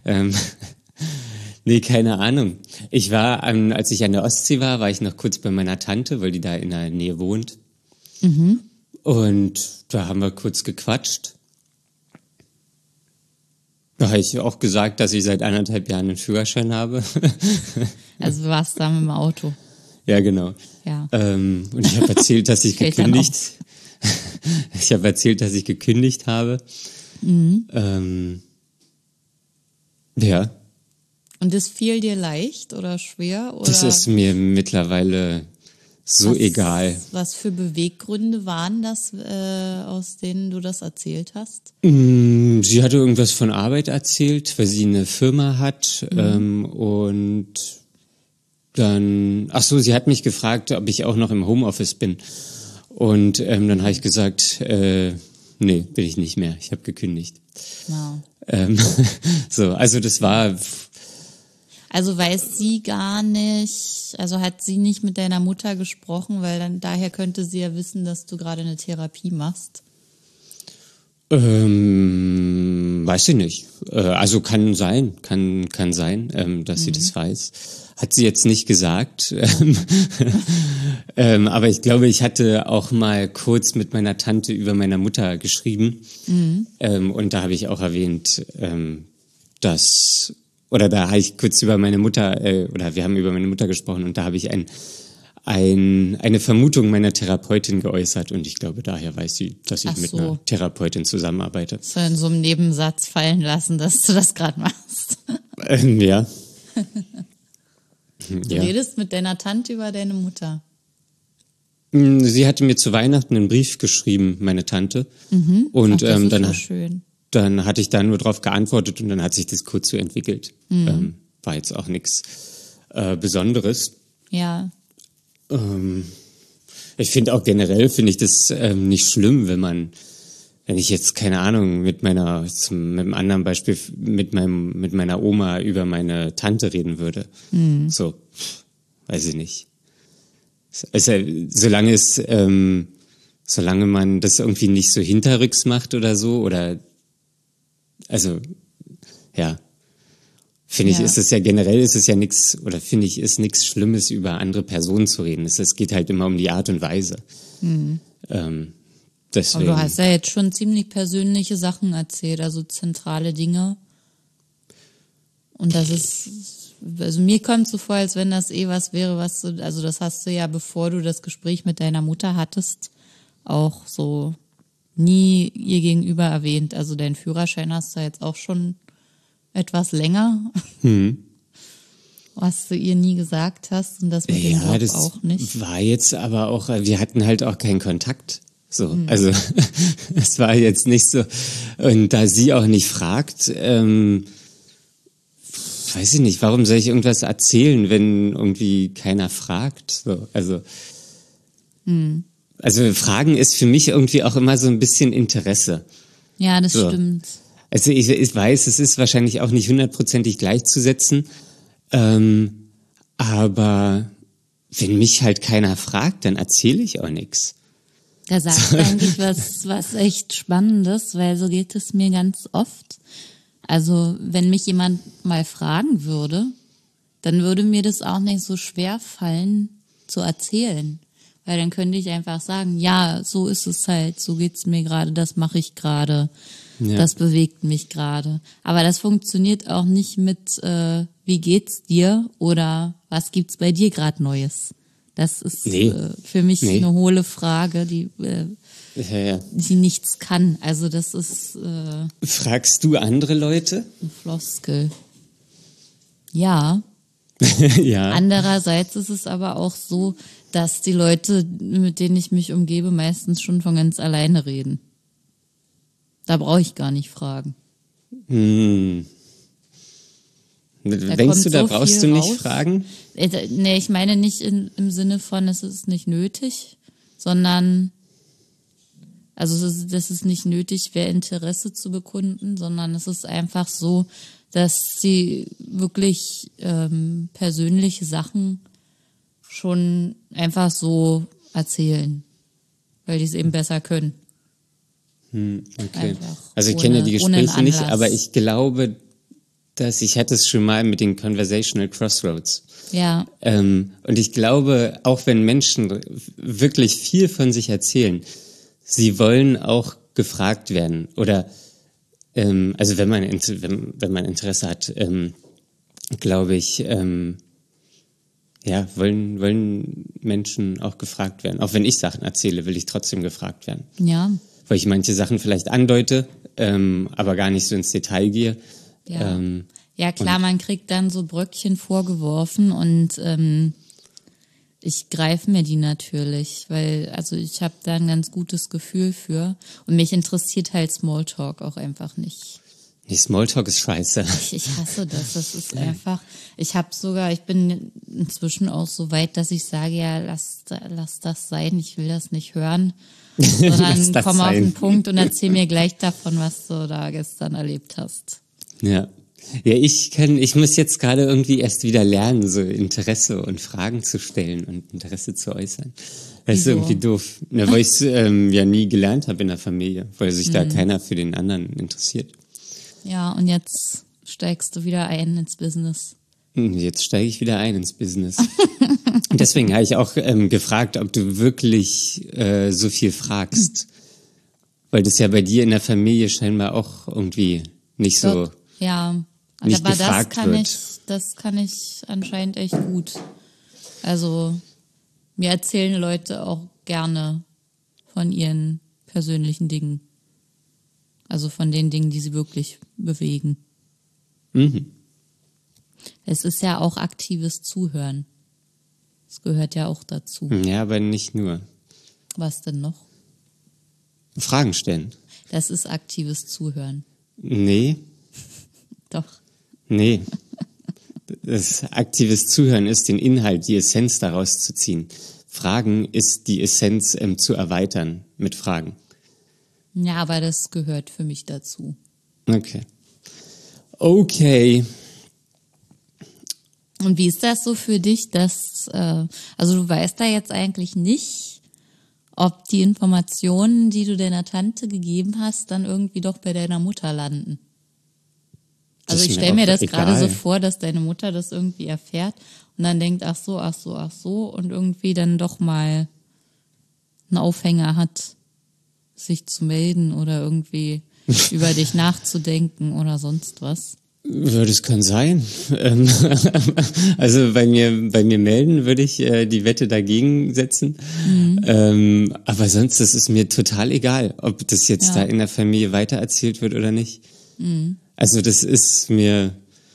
Nee, keine Ahnung. Ich war, als ich an der Ostsee war ich noch kurz bei meiner Tante, weil die da in der Nähe wohnt. Und da haben wir kurz gequatscht. Da habe ich auch gesagt, dass ich seit 1,5 Jahren einen Führerschein habe. Also du warst da mit dem Auto. Ja, genau. Ja. Und ich habe erzählt, dass ich Fällt dann gekündigt. Ich habe erzählt, dass ich gekündigt habe. Ja. Und das fiel dir leicht oder schwer? Oder Das ist mir mittlerweile so egal. Was für Beweggründe waren das, aus denen du das erzählt hast? Sie hatte irgendwas von Arbeit erzählt, weil sie eine Firma hat und dann, sie hat mich gefragt, ob ich auch noch im Homeoffice bin. Und dann habe ich gesagt, nee, bin ich nicht mehr. Ich habe gekündigt. Wow. Also das war... Also weiß sie gar nicht, also hat sie nicht mit deiner Mutter gesprochen, weil dann daher könnte sie ja wissen, dass du gerade eine Therapie machst. Weiß ich nicht. Also kann sein, dass sie das weiß. Hat sie jetzt nicht gesagt. Aber ich glaube, ich hatte auch mal kurz mit meiner Tante über meiner Mutter geschrieben. Und da habe ich auch erwähnt, da habe ich kurz über meine Mutter, wir haben über meine Mutter gesprochen und da habe ich eine Vermutung meiner Therapeutin geäußert und ich glaube, daher weiß sie, dass ich mit einer Therapeutin zusammenarbeite. So in so einem Nebensatz fallen lassen, dass du das gerade machst. Ja. Du redest mit deiner Tante über deine Mutter. Sie hatte mir zu Weihnachten einen Brief geschrieben, meine Tante. Und Ach, das ist so schön. Dann hatte ich da nur drauf geantwortet und dann hat sich das kurz so entwickelt. War jetzt auch nichts Besonderes. Ja. Ich finde auch generell, ich das nicht schlimm, wenn ich jetzt, keine Ahnung, mit einem anderen Beispiel, mit meiner Oma über meine Tante reden würde. So, weiß ich nicht. Also, solange man das irgendwie nicht so hinterrücks macht oder so, oder, also, ja. Finde ich, ist es ja generell, ist es ja nichts, oder finde ich, ist nichts Schlimmes, über andere Personen zu reden. Es geht halt immer um die Art und Weise. Deswegen. Aber du hast ja jetzt schon ziemlich persönliche Sachen erzählt, also zentrale Dinge. Und das ist, also mir kommt so vor, als wenn das was wäre, also das hast du ja, bevor du das Gespräch mit deiner Mutter hattest, auch so nie ihr gegenüber erwähnt. Also deinen Führerschein hast du jetzt auch schon etwas länger, was du ihr nie gesagt hast und das mit dem Job das auch nicht. War jetzt aber auch, wir hatten halt auch keinen Kontakt. So, also es war jetzt nicht so. Und da sie auch nicht fragt, weiß ich nicht, warum soll ich irgendwas erzählen, wenn irgendwie keiner fragt? So, also Fragen ist für mich irgendwie auch immer so ein bisschen Interesse. Ja, das stimmt. Also ich weiß, es ist wahrscheinlich auch nicht 100%ig gleichzusetzen, aber wenn mich halt keiner fragt, dann erzähle ich auch nichts. Da sagst du eigentlich was echt Spannendes, weil so geht es mir ganz oft. Also wenn mich jemand mal fragen würde, dann würde mir das auch nicht so schwer fallen zu erzählen. Weil dann könnte ich einfach sagen, ja, so ist es halt, so geht's mir gerade, das mache ich gerade. Ja. Das bewegt mich gerade. Aber das funktioniert auch nicht mit wie geht's dir oder was gibt's bei dir gerade Neues? Das ist für mich eine hohle Frage, die nichts kann. Also das ist Fragst du andere Leute? eine Floskel. Ja. Ja. Andererseits ist es aber auch so, dass die Leute, mit denen ich mich umgebe, meistens schon von ganz alleine reden. Da brauche ich gar nicht fragen. Denkst du, da so brauchst viel du nicht raus. fragen? Nee, ich meine nicht im Sinne von, es ist nicht nötig, sondern, also das ist nicht nötig, wer Interesse zu bekunden, sondern es ist einfach so, dass sie wirklich persönliche Sachen schon einfach so erzählen, weil die es eben besser können. Okay. Einfach Also ich kenne ja die ohne einen Gespräche nicht, Anlass. aber ich glaube, dass ich hatte es schon mal mit den Conversational Crossroads. Ja, Und ich glaube, auch wenn Menschen wirklich viel von sich erzählen, sie wollen auch gefragt werden. Oder also wenn man Interesse hat, glaube ich, wollen Menschen auch gefragt werden. Auch wenn ich Sachen erzähle, will ich trotzdem gefragt werden. ja, Weil ich manche Sachen vielleicht andeute, aber gar nicht so ins Detail gehe. ja. Ja klar, man kriegt dann so Bröckchen vorgeworfen und ich greife mir die natürlich, weil also ich habe da ein ganz gutes Gefühl für und mich interessiert halt Smalltalk auch einfach nicht. Nee, Smalltalk ist scheiße. Ich hasse das. Das ist einfach. Ich bin inzwischen auch so weit, dass ich sage, ja, lass das sein, ich will das nicht hören. Sondern komm auf den Punkt und erzähl mir gleich davon, was du da gestern erlebt hast. Ja. Ja, ich muss jetzt gerade irgendwie erst wieder lernen, so Interesse und Fragen zu stellen und Interesse zu äußern. Das ist irgendwie doof. Na, weil ich es ja nie gelernt habe in der Familie, weil sich da keiner für den anderen interessiert. Ja, und jetzt steigst du wieder ein ins Business. Jetzt steige ich wieder ein ins Business. Deswegen habe ich auch gefragt, ob du wirklich so viel fragst. Weil das ja bei dir in der Familie scheinbar auch irgendwie nicht so Ja, nicht aber gefragt wird. das kann ich anscheinend echt gut. Also mir erzählen Leute auch gerne von ihren persönlichen Dingen. Also von den Dingen, die sie wirklich bewegen. Mhm. Es ist ja auch aktives Zuhören. Das gehört ja auch dazu. Ja, aber nicht nur. Was denn noch? Fragen stellen. Das ist aktives Zuhören. Nee. Doch. Nee. Das aktives Zuhören ist, den Inhalt, die Essenz daraus zu ziehen. Fragen ist die Essenz zu erweitern mit Fragen. Ja, aber das gehört für mich dazu. Okay. Okay. Und wie ist das so für dich, dass, also du weißt da jetzt eigentlich nicht, ob die Informationen, die du deiner Tante gegeben hast, dann irgendwie doch bei deiner Mutter landen? Also ich stelle mir das gerade so vor, dass deine Mutter das irgendwie erfährt und dann denkt, ach so und irgendwie dann doch mal einen Aufhänger hat, sich zu melden oder irgendwie über dich nachzudenken oder sonst was. Ja, das kann sein. Also bei mir melden würde ich die Wette dagegen setzen. Aber sonst, das ist mir total egal, ob das jetzt da in der Familie weitererzählt wird oder nicht. Also das ist mir...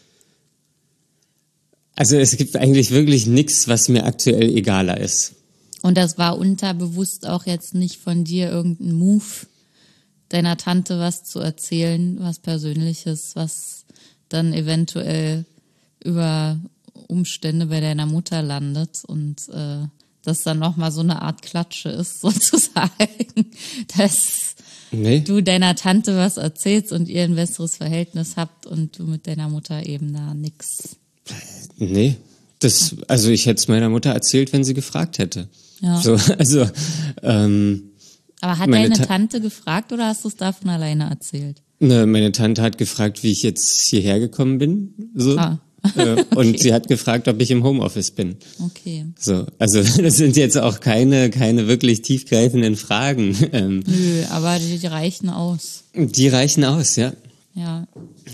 Also es gibt eigentlich wirklich nichts, was mir aktuell egaler ist. Und das war unterbewusst auch jetzt nicht von dir irgendein Move, deiner Tante was zu erzählen, was Persönliches, was dann eventuell über Umstände bei deiner Mutter landet und das dann nochmal so eine Art Klatsche ist, sozusagen, dass du deiner Tante was erzählst und ihr ein besseres Verhältnis habt und du mit deiner Mutter eben da nix. Nee, also ich hätte es meiner Mutter erzählt, wenn sie gefragt hätte. Ja. So, also, aber hat deine Tante gefragt oder hast du es davon alleine erzählt? Ne, meine Tante hat gefragt, wie ich jetzt hierher gekommen bin. So. Und sie hat gefragt, ob ich im Homeoffice bin. Okay. So, also das sind jetzt auch keine wirklich tiefgreifenden Fragen. Nö, aber die reichen aus. Die reichen aus, ja. Ja.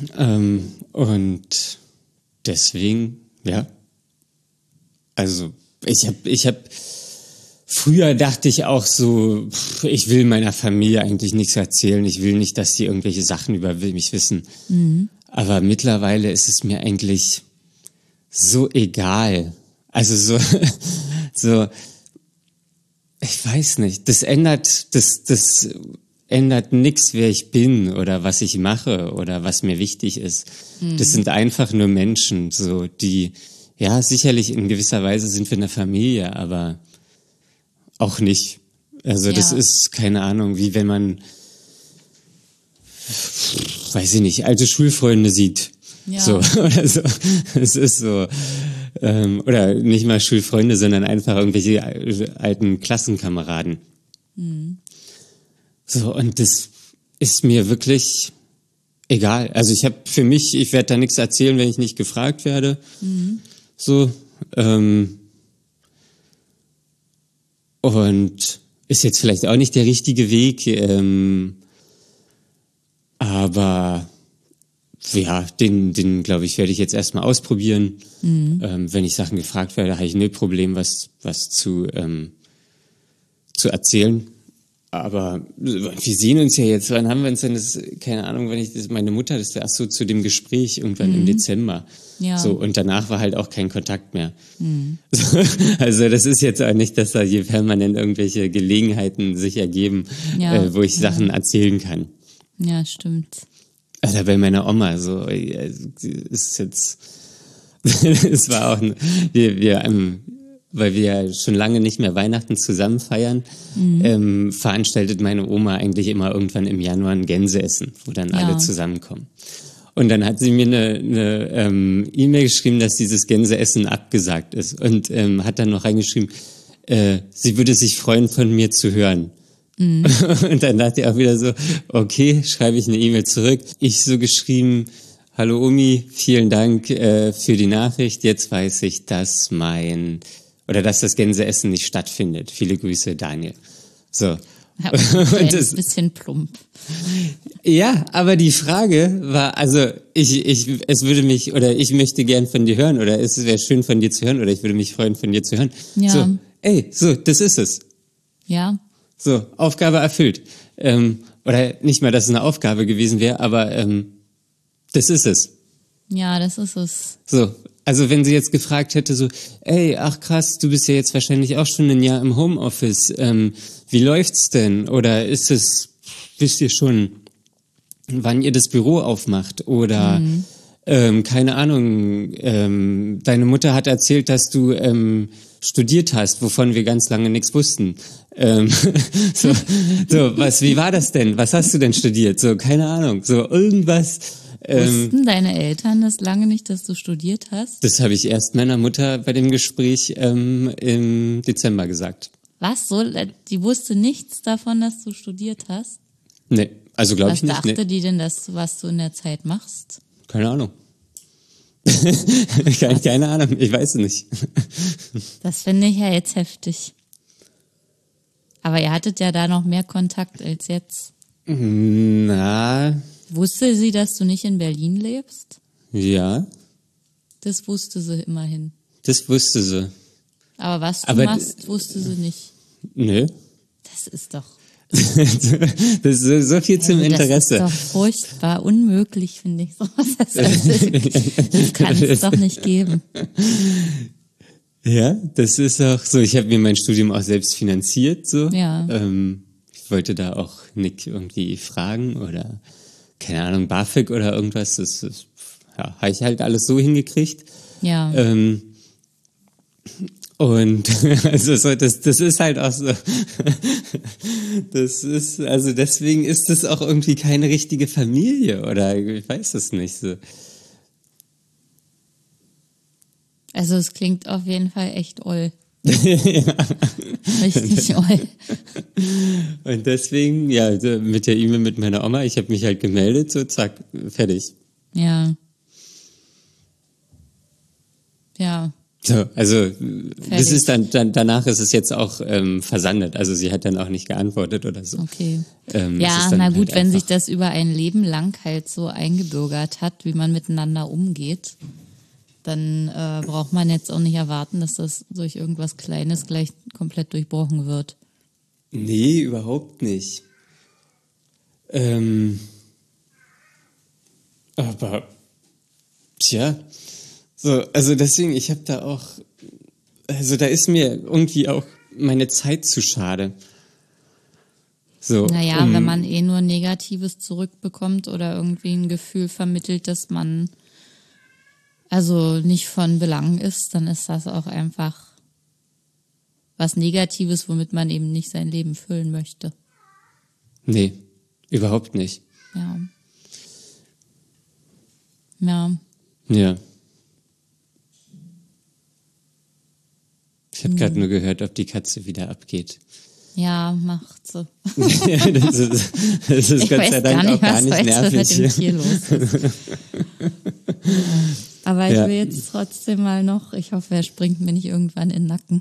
Und deswegen, ja. Also ich hab früher dachte ich auch so, ich will meiner Familie eigentlich nichts erzählen. Ich will nicht, dass sie irgendwelche Sachen über mich wissen. Mhm. Aber mittlerweile ist es mir eigentlich so egal. Also so, ich weiß nicht. Das ändert nichts, wer ich bin oder was ich mache oder was mir wichtig ist. Das sind einfach nur Menschen, so die, ja, sicherlich in gewisser Weise sind wir eine Familie, aber auch nicht. Also das ist, keine Ahnung, wie wenn man, weiß ich nicht, alte Schulfreunde sieht. Ja. So, oder so. Es ist so, oder nicht mal Schulfreunde, sondern einfach irgendwelche alten Klassenkameraden. Mhm. So, und das ist mir wirklich egal. Also ich werde da nichts erzählen, wenn ich nicht gefragt werde. Mhm. So, und ist jetzt vielleicht auch nicht der richtige Weg, aber ja, den glaube ich, werde ich jetzt erstmal ausprobieren. Mhm. Wenn ich Sachen gefragt werde, habe ich ein Problem, was zu erzählen. Aber wir sehen uns ja jetzt, wann haben wir uns denn das, keine Ahnung, meine Mutter, das war erst so zu dem Gespräch irgendwann im Dezember. Ja. So, und danach war halt auch kein Kontakt mehr. Mhm. Also das ist jetzt auch nicht, dass da hier permanent irgendwelche Gelegenheiten sich ergeben, wo ich Sachen erzählen kann. Ja, stimmt. Also bei meiner Oma, so, ist jetzt, es war auch, weil wir ja schon lange nicht mehr Weihnachten zusammen feiern, veranstaltet meine Oma eigentlich immer irgendwann im Januar ein Gänseessen, wo dann alle zusammenkommen. Und dann hat sie mir eine E-Mail geschrieben, dass dieses Gänseessen abgesagt ist und hat dann noch reingeschrieben, sie würde sich freuen, von mir zu hören. Mhm. Und dann dachte ich auch wieder so, okay, schreibe ich eine E-Mail zurück. Ich so geschrieben, hallo Omi, vielen Dank für die Nachricht. Jetzt weiß ich, dass das Gänseessen nicht stattfindet. Viele Grüße, Daniel. So. Ja, und das, ein bisschen plump. Ja, aber die Frage war, also ich möchte gern von dir hören oder es wäre schön von dir zu hören oder ich würde mich freuen von dir zu hören. Ja. So, das ist es. Ja. So, Aufgabe erfüllt. Oder nicht mal, dass es eine Aufgabe gewesen wäre, aber das ist es. Ja, das ist es. So, also wenn sie jetzt gefragt hätte, so, ach krass, du bist ja jetzt wahrscheinlich auch schon ein Jahr im Homeoffice, wie läuft's denn? Oder wisst ihr schon, wann ihr das Büro aufmacht? Oder, keine Ahnung, deine Mutter hat erzählt, dass du studiert hast, wovon wir ganz lange nichts wussten. Wie war das denn? Was hast du denn studiert? So, keine Ahnung, so irgendwas. Wussten deine Eltern das lange nicht, dass du studiert hast? Das habe ich erst meiner Mutter bei dem Gespräch im Dezember gesagt. Was? So? Die wusste nichts davon, dass du studiert hast? Nee, also glaube ich nicht. Was dachte die denn, was du in der Zeit machst? Keine Ahnung. Keine Ahnung, ich weiß es nicht. Das finde ich ja jetzt heftig. Aber ihr hattet ja da noch mehr Kontakt als jetzt. Na. Wusste sie, dass du nicht in Berlin lebst? Ja. Das wusste sie immerhin. Das wusste sie. Aber was du machst, wusste sie nicht. Nö. Das ist doch... Das ist so viel zum Interesse. Das ist doch furchtbar unmöglich, finde ich. Das kann es doch nicht geben. Ja, das ist auch so. Ich habe mir mein Studium auch selbst finanziert. So. Ja. Ich wollte da auch Nick irgendwie fragen oder, keine Ahnung, BAföG oder irgendwas. Das habe ich halt alles so hingekriegt. Ja. Und also so, das ist halt auch so. Das ist, also deswegen ist das auch irgendwie keine richtige Familie oder ich weiß es nicht so. Also es klingt auf jeden Fall echt oll. Ja. Richtig oll. Und deswegen, ja, mit der E-Mail mit meiner Oma, ich habe mich halt gemeldet, so zack, fertig. Ja. Ja. So, also das ist dann danach ist es jetzt auch versandet. Also sie hat dann auch nicht geantwortet oder so. Okay. Es Ja, ist dann na gut, halt wenn sich einfach- das über ein Leben lang halt so eingebürgert hat, wie man miteinander umgeht, dann braucht man jetzt auch nicht erwarten, dass das durch irgendwas Kleines gleich komplett durchbrochen wird. Nee, überhaupt nicht. Aber tja, so, also deswegen, ich habe da auch, also da ist mir irgendwie auch meine Zeit zu schade. So, Naja, wenn man eh nur Negatives zurückbekommt oder irgendwie ein Gefühl vermittelt, dass man also nicht von Belang ist, dann ist das auch einfach was Negatives, womit man eben nicht sein Leben füllen möchte. nee, überhaupt nicht. Ja. Ja. Ja. Ich habe gerade nur gehört, ob die Katze wieder abgeht. Ja, macht so. Ja, das ist Ich Gott weiß sei Dank gar nicht, auch gar was nicht heute nervig. mit dem Tier los ist. Aber ich Ja. will jetzt trotzdem mal noch, ich hoffe, er springt mir nicht irgendwann in den Nacken.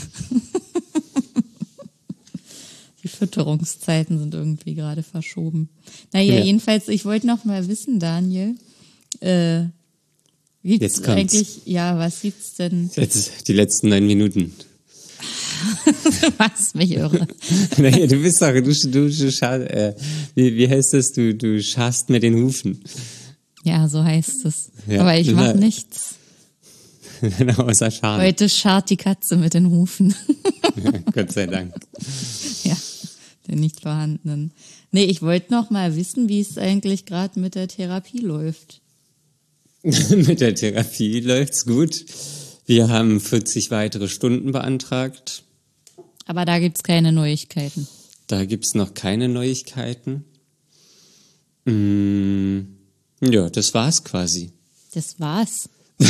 Die Fütterungszeiten sind irgendwie gerade verschoben. Naja, Ja. jedenfalls, ich wollte noch mal wissen, Daniel, gibt's Jetzt kommt's. eigentlich, ja, was gibt's denn, Jetzt die letzten 9 Minuten. was mich irre? Naja, du bist doch, wie heißt das? Du scharst mit den Hufen. Ja, so heißt es. Ja, Aber ich immer- mache nichts. Außer Scharen. Heute scharrt die Katze mit den Hufen. Gott sei Dank. Ja, den nicht vorhandenen. Nee, ich wollte noch mal wissen, wie es eigentlich gerade mit der Therapie läuft. Mit der Therapie läuft's gut. Wir haben 40 weitere Stunden beantragt. Aber da gibt's keine Neuigkeiten. Da gibt's noch keine Neuigkeiten. Ja, das war's quasi. Das war's.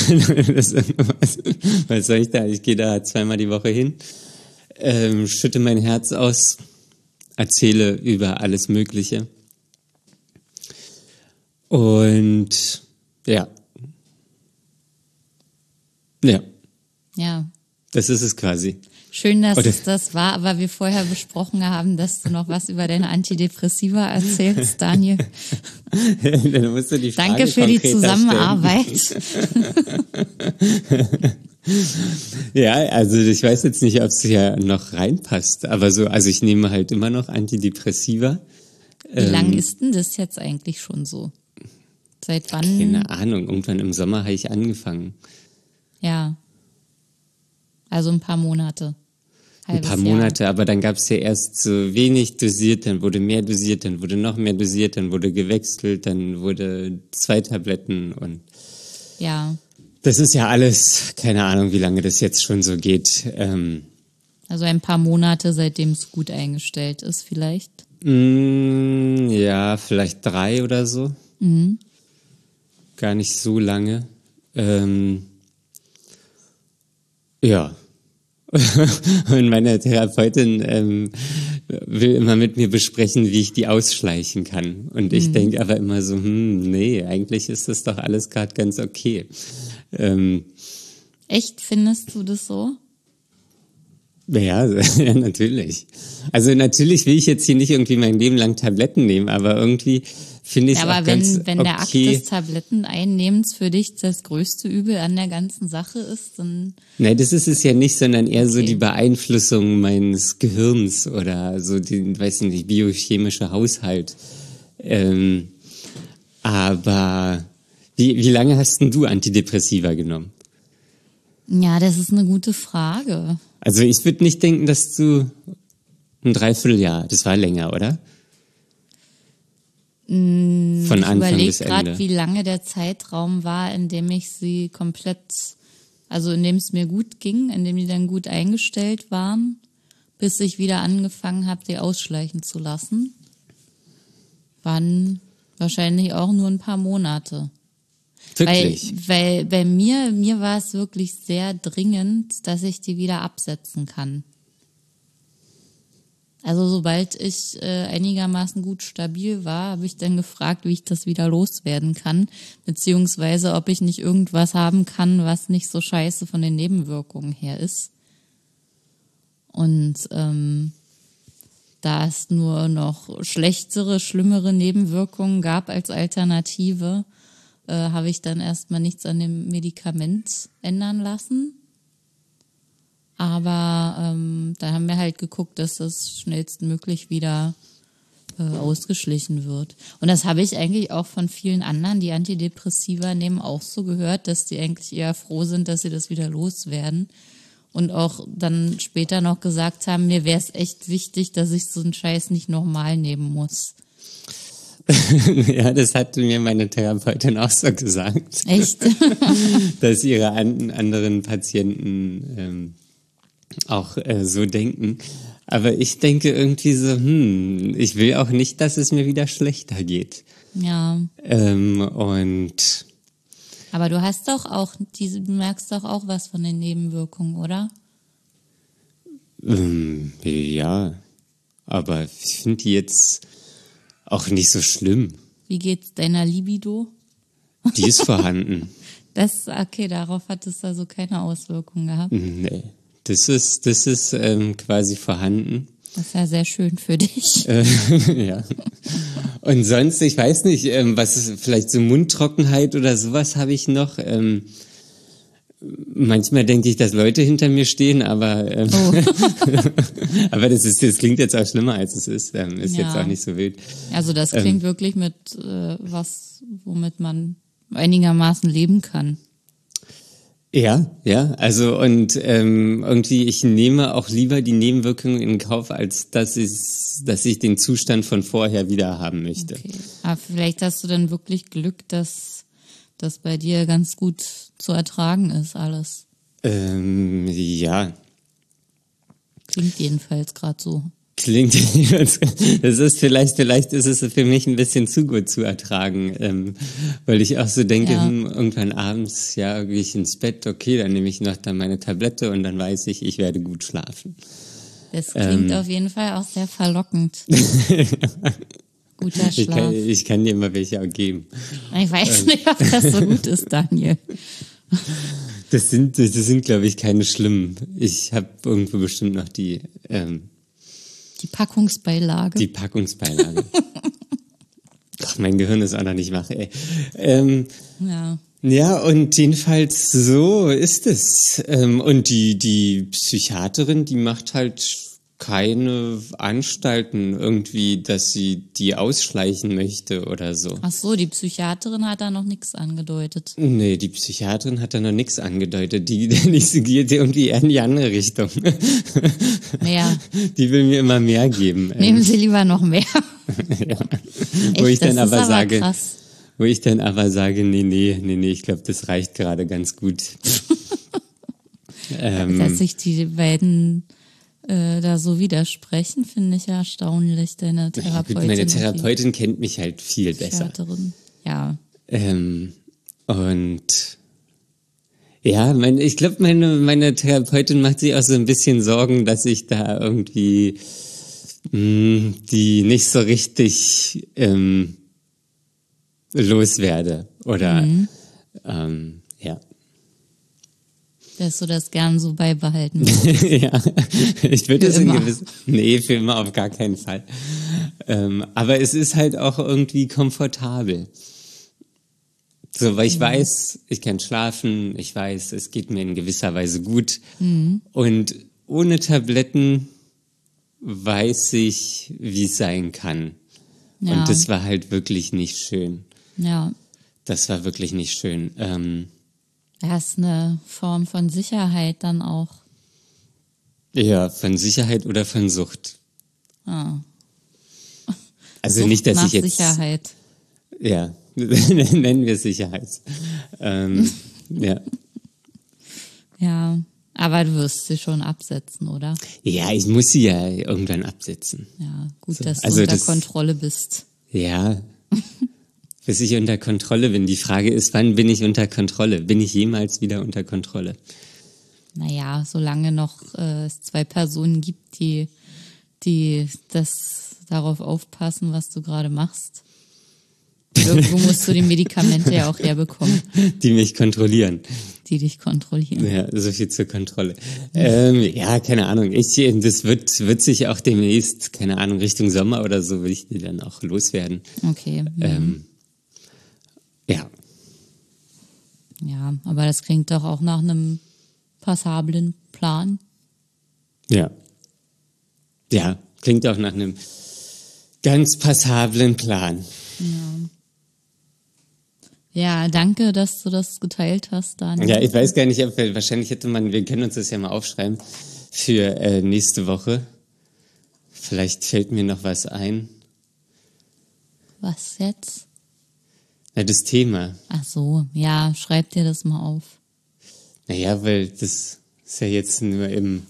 Was soll ich da? Ich gehe da 2-mal die Woche hin, schütte mein Herz aus, erzähle über alles Mögliche. Und ja. Ja, Ja. das ist es quasi. Schön, dass Oder- es das war, aber wir vorher besprochen haben, dass du noch was über deine Antidepressiva erzählst, Daniel. Dann musst du die Frage Danke für die konkreter Zusammenarbeit. Ja, also ich weiß jetzt nicht, ob es ja noch reinpasst, aber so, also ich nehme halt immer noch Antidepressiva. Wie lang ist denn das jetzt eigentlich schon so? Seit wann? Keine Ahnung, irgendwann im Sommer habe ich angefangen. Ja. Also ein paar Monate. Ein Halbes paar Jahr. Monate, aber dann gab es ja erst so wenig dosiert, dann wurde mehr dosiert, dann wurde noch mehr dosiert, dann wurde gewechselt, dann wurde 2 Tabletten und Ja. das ist ja alles, keine Ahnung, wie lange das jetzt schon so geht. Also ein paar Monate, seitdem es gut eingestellt ist, vielleicht. Ja, vielleicht 3 oder so. Gar nicht so lange. Ja. Und meine Therapeutin will immer mit mir besprechen, wie ich die ausschleichen kann. Und ich denke aber immer so, nee, eigentlich ist das doch alles gerade ganz okay. Echt, findest du das so? Ja, ja, natürlich. Also natürlich will ich jetzt hier nicht irgendwie mein Leben lang Tabletten nehmen, aber irgendwie finde ich es Ja, auch aber ganz wenn der Akt okay. des Tabletteneinnehmens für dich das größte Übel an der ganzen Sache ist, dann Nein, das ist es ja nicht, sondern eher so Okay. die Beeinflussung meines Gehirns oder so die, weiß nicht, biochemische Haushalt. Aber wie lange hast denn du Antidepressiva genommen? ja, das ist eine gute Frage. Also ich würde nicht denken, dass du ein Dreivierteljahr, das war länger, oder? Von Ich Anfang überlege bis gerade, Ende. wie lange der Zeitraum war, in dem ich sie komplett, also in dem es mir gut ging, in dem die dann gut eingestellt waren, bis ich wieder angefangen habe, sie ausschleichen zu lassen. Waren wahrscheinlich auch nur ein paar Monate. Wirklich? Weil bei mir war es wirklich sehr dringend, dass ich die wieder absetzen kann. Also sobald ich einigermaßen gut stabil war, habe ich dann gefragt, wie ich das wieder loswerden kann, beziehungsweise ob ich nicht irgendwas haben kann, was nicht so scheiße von den Nebenwirkungen her ist. Und da es nur noch schlechtere, schlimmere Nebenwirkungen gab als Alternative, habe ich dann erstmal nichts an dem Medikament ändern lassen. Aber da haben wir halt geguckt, dass das schnellstmöglich wieder ausgeschlichen wird. Und das habe ich eigentlich auch von vielen anderen, die Antidepressiva nehmen, auch so gehört, dass die eigentlich eher froh sind, dass sie das wieder loswerden. Und auch dann später noch gesagt haben, mir wäre es echt wichtig, dass ich so einen Scheiß nicht nochmal nehmen muss. Ja, das hat mir meine Therapeutin auch so gesagt. Echt? Dass ihre anderen Patienten auch so denken. Aber ich denke irgendwie so, ich will auch nicht, dass es mir wieder schlechter geht. Ja. Und Aber du hast doch auch, du merkst doch auch was von den Nebenwirkungen, oder? ja, aber ich finde die jetzt auch nicht so schlimm. Wie geht's deiner Libido? Die ist vorhanden. Okay, darauf hat es also keine Auswirkungen gehabt. Nee, das ist quasi vorhanden. Das ist ja sehr schön für dich. Ja. Und sonst, ich weiß nicht, was ist vielleicht so Mundtrockenheit oder sowas habe ich noch. Manchmal denke ich, dass Leute hinter mir stehen, aber aber das klingt jetzt auch schlimmer, als es ist. Ist Ja. jetzt auch nicht so wild. Also das klingt wirklich mit was, womit man einigermaßen leben kann. Ja, also und irgendwie, ich nehme auch lieber die Nebenwirkungen in Kauf, als dass ich den Zustand von vorher wieder haben möchte. Okay. Aber vielleicht hast du dann wirklich Glück, dass das bei dir ganz gut zu ertragen ist, alles. Ja, Klingt jedenfalls gerade so. klingt, das ist vielleicht ist es für mich ein bisschen zu gut zu ertragen, weil ich auch so denke, Ja. Irgendwann abends, ja, gehe ich ins Bett, okay, dann nehme ich noch dann meine Tablette und dann weiß ich werde gut schlafen. Das klingt auf jeden Fall auch sehr verlockend. Guter Schlaf. Ich kann dir mal welche auch geben. Ich weiß nicht, ob das so gut ist, Daniel. Das sind glaube ich, keine schlimmen. Ich habe irgendwo bestimmt noch die Die Packungsbeilage. Packungsbeilage. Ach, mein Gehirn ist auch noch nicht wach, ey. Ja. Ja, und jedenfalls so ist es. Und die Psychiaterin, die macht halt keine Anstalten irgendwie, dass sie die ausschleichen möchte oder so. Ach so, die Psychiaterin hat da noch nichts angedeutet. Nee, die Psychiaterin hat da noch nichts angedeutet. Die geht irgendwie eher in die andere Richtung. Mehr. Die will mir immer mehr geben. Nehmen Sie lieber noch mehr. Ja. Echt, Wo ich das dann ist aber sage, krass. nee, ich glaube, das reicht gerade ganz gut. Dass sich die beiden da so widersprechen, finde ich ja erstaunlich. Deine Ja, Therapeutin. gut, meine und die Therapeutin kennt mich halt viel besser. Psychiaterin. Ja. Und ja, ich glaube, meine Therapeutin macht sich auch so ein bisschen Sorgen, dass ich da irgendwie die nicht so richtig loswerde. Oder ja. Dass du das gern so beibehalten willst. Ja, ich würde Für es in immer. Nee, für immer auf gar keinen Fall. Aber es ist halt auch irgendwie komfortabel. So, weil ich weiß, ich kann schlafen, ich weiß, es geht mir in gewisser Weise gut. Und ohne Tabletten weiß ich, wie es sein kann. Ja. Und das war halt wirklich nicht schön. Ja. Das war wirklich nicht schön. Das ist eine Form von Sicherheit dann auch. Ja, von Sicherheit oder von Sucht. Ah. Also Sucht nicht, dass nach ich jetzt... Sicherheit. Ja, nennen wir es Sicherheit. Ja. Ja. Aber du wirst sie schon absetzen, oder? Ja, ich muss sie ja irgendwann absetzen. Ja, gut, So, dass du also unter das- Kontrolle bist. Ja, bis ich unter Kontrolle bin. Die Frage ist, wann bin ich unter Kontrolle? Bin ich jemals wieder unter Kontrolle? Naja, solange noch es zwei Personen gibt, die die das darauf aufpassen, was du gerade machst. Irgendwo musst du die Medikamente ja auch herbekommen. Die mich kontrollieren. Die dich kontrollieren. Ja, so viel zur Kontrolle. Ja, keine Ahnung. Das wird sich auch demnächst, keine Ahnung, Richtung Sommer oder so, will ich die dann auch loswerden. Okay. Ja. Ja, aber das klingt doch auch nach einem passablen Plan. Ja. Ja, klingt auch nach einem ganz passablen Plan. Ja, danke, dass du das geteilt hast, Daniel. Ja, ich weiß gar nicht, wahrscheinlich wir können uns das ja mal aufschreiben für nächste Woche. Vielleicht fällt mir noch was ein. Was jetzt? Na, das Thema. Ach so, ja, schreib dir das mal auf. Naja, weil das ist ja jetzt nur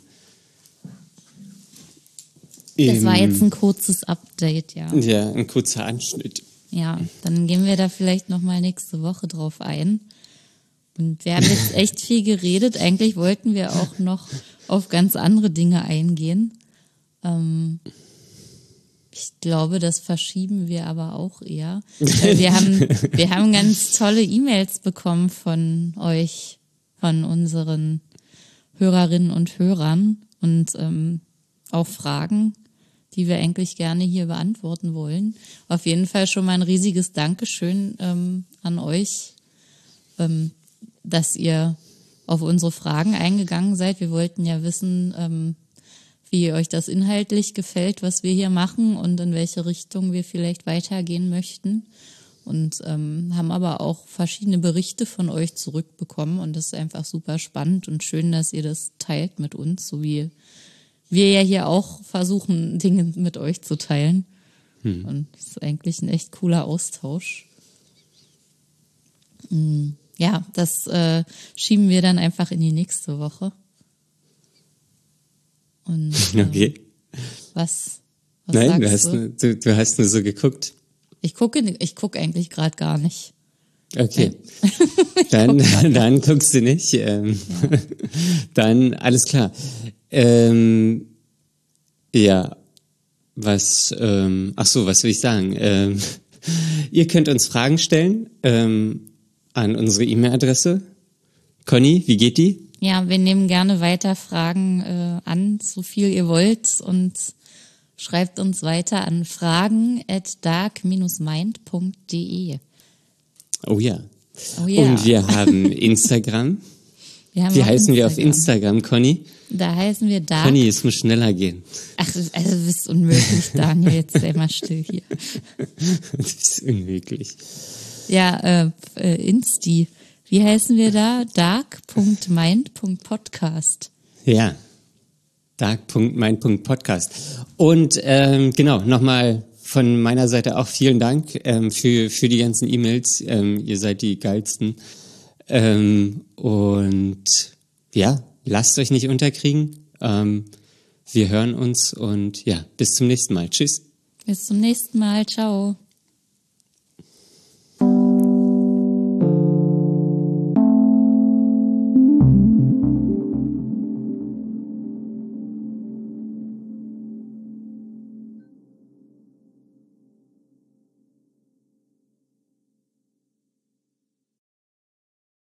Das war jetzt ein kurzes Update, ja. Ja, ein kurzer Anschnitt. Ja, dann gehen wir da vielleicht nochmal nächste Woche drauf ein. Und wir haben jetzt echt viel geredet. Eigentlich wollten wir auch noch auf ganz andere Dinge eingehen. Ich glaube, das verschieben wir aber auch eher. Wir haben ganz tolle E-Mails bekommen von euch, von unseren Hörerinnen und Hörern und auch Fragen, die wir eigentlich gerne hier beantworten wollen. Auf jeden Fall schon mal ein riesiges Dankeschön an euch, dass ihr auf unsere Fragen eingegangen seid. Wir wollten ja wissen, wie euch das inhaltlich gefällt, was wir hier machen und in welche Richtung wir vielleicht weitergehen möchten. Und haben aber auch verschiedene Berichte von euch zurückbekommen. Und das ist einfach super spannend und schön, dass ihr das teilt mit uns, so wie wir ja hier auch versuchen, Dinge mit euch zu teilen. Und das ist eigentlich ein echt cooler Austausch. Ja, das schieben wir dann einfach in die nächste Woche. Und Okay. was Nein, sagst du? Du hast nur so geguckt. Ich gucke eigentlich gerade gar nicht. Okay. Dann guckst du nicht. Dann alles klar. Ja, was will ich sagen? Ihr könnt uns Fragen stellen an unsere E-Mail-Adresse. Conny, wie geht die? Ja, wir nehmen gerne weiter Fragen an, so viel ihr wollt, und schreibt uns weiter an fragen@dark-mind.de. Oh ja. Oh ja. Und wir haben Instagram. Wie heißen wir auf Instagram, Conny? Da heißen wir Dark. Conny, es muss schneller gehen. Ach, also das ist unmöglich, Daniel, jetzt sei mal still hier. Das ist unmöglich. Ja, Insti. Wie heißen wir da? dark.mind.podcast. Ja, dark.mind.podcast. Und genau, nochmal von meiner Seite auch vielen Dank für die ganzen E-Mails. Ihr seid die geilsten. Und ja, lasst euch nicht unterkriegen. Wir hören uns und ja, bis zum nächsten Mal. Tschüss. Bis zum nächsten Mal. Ciao.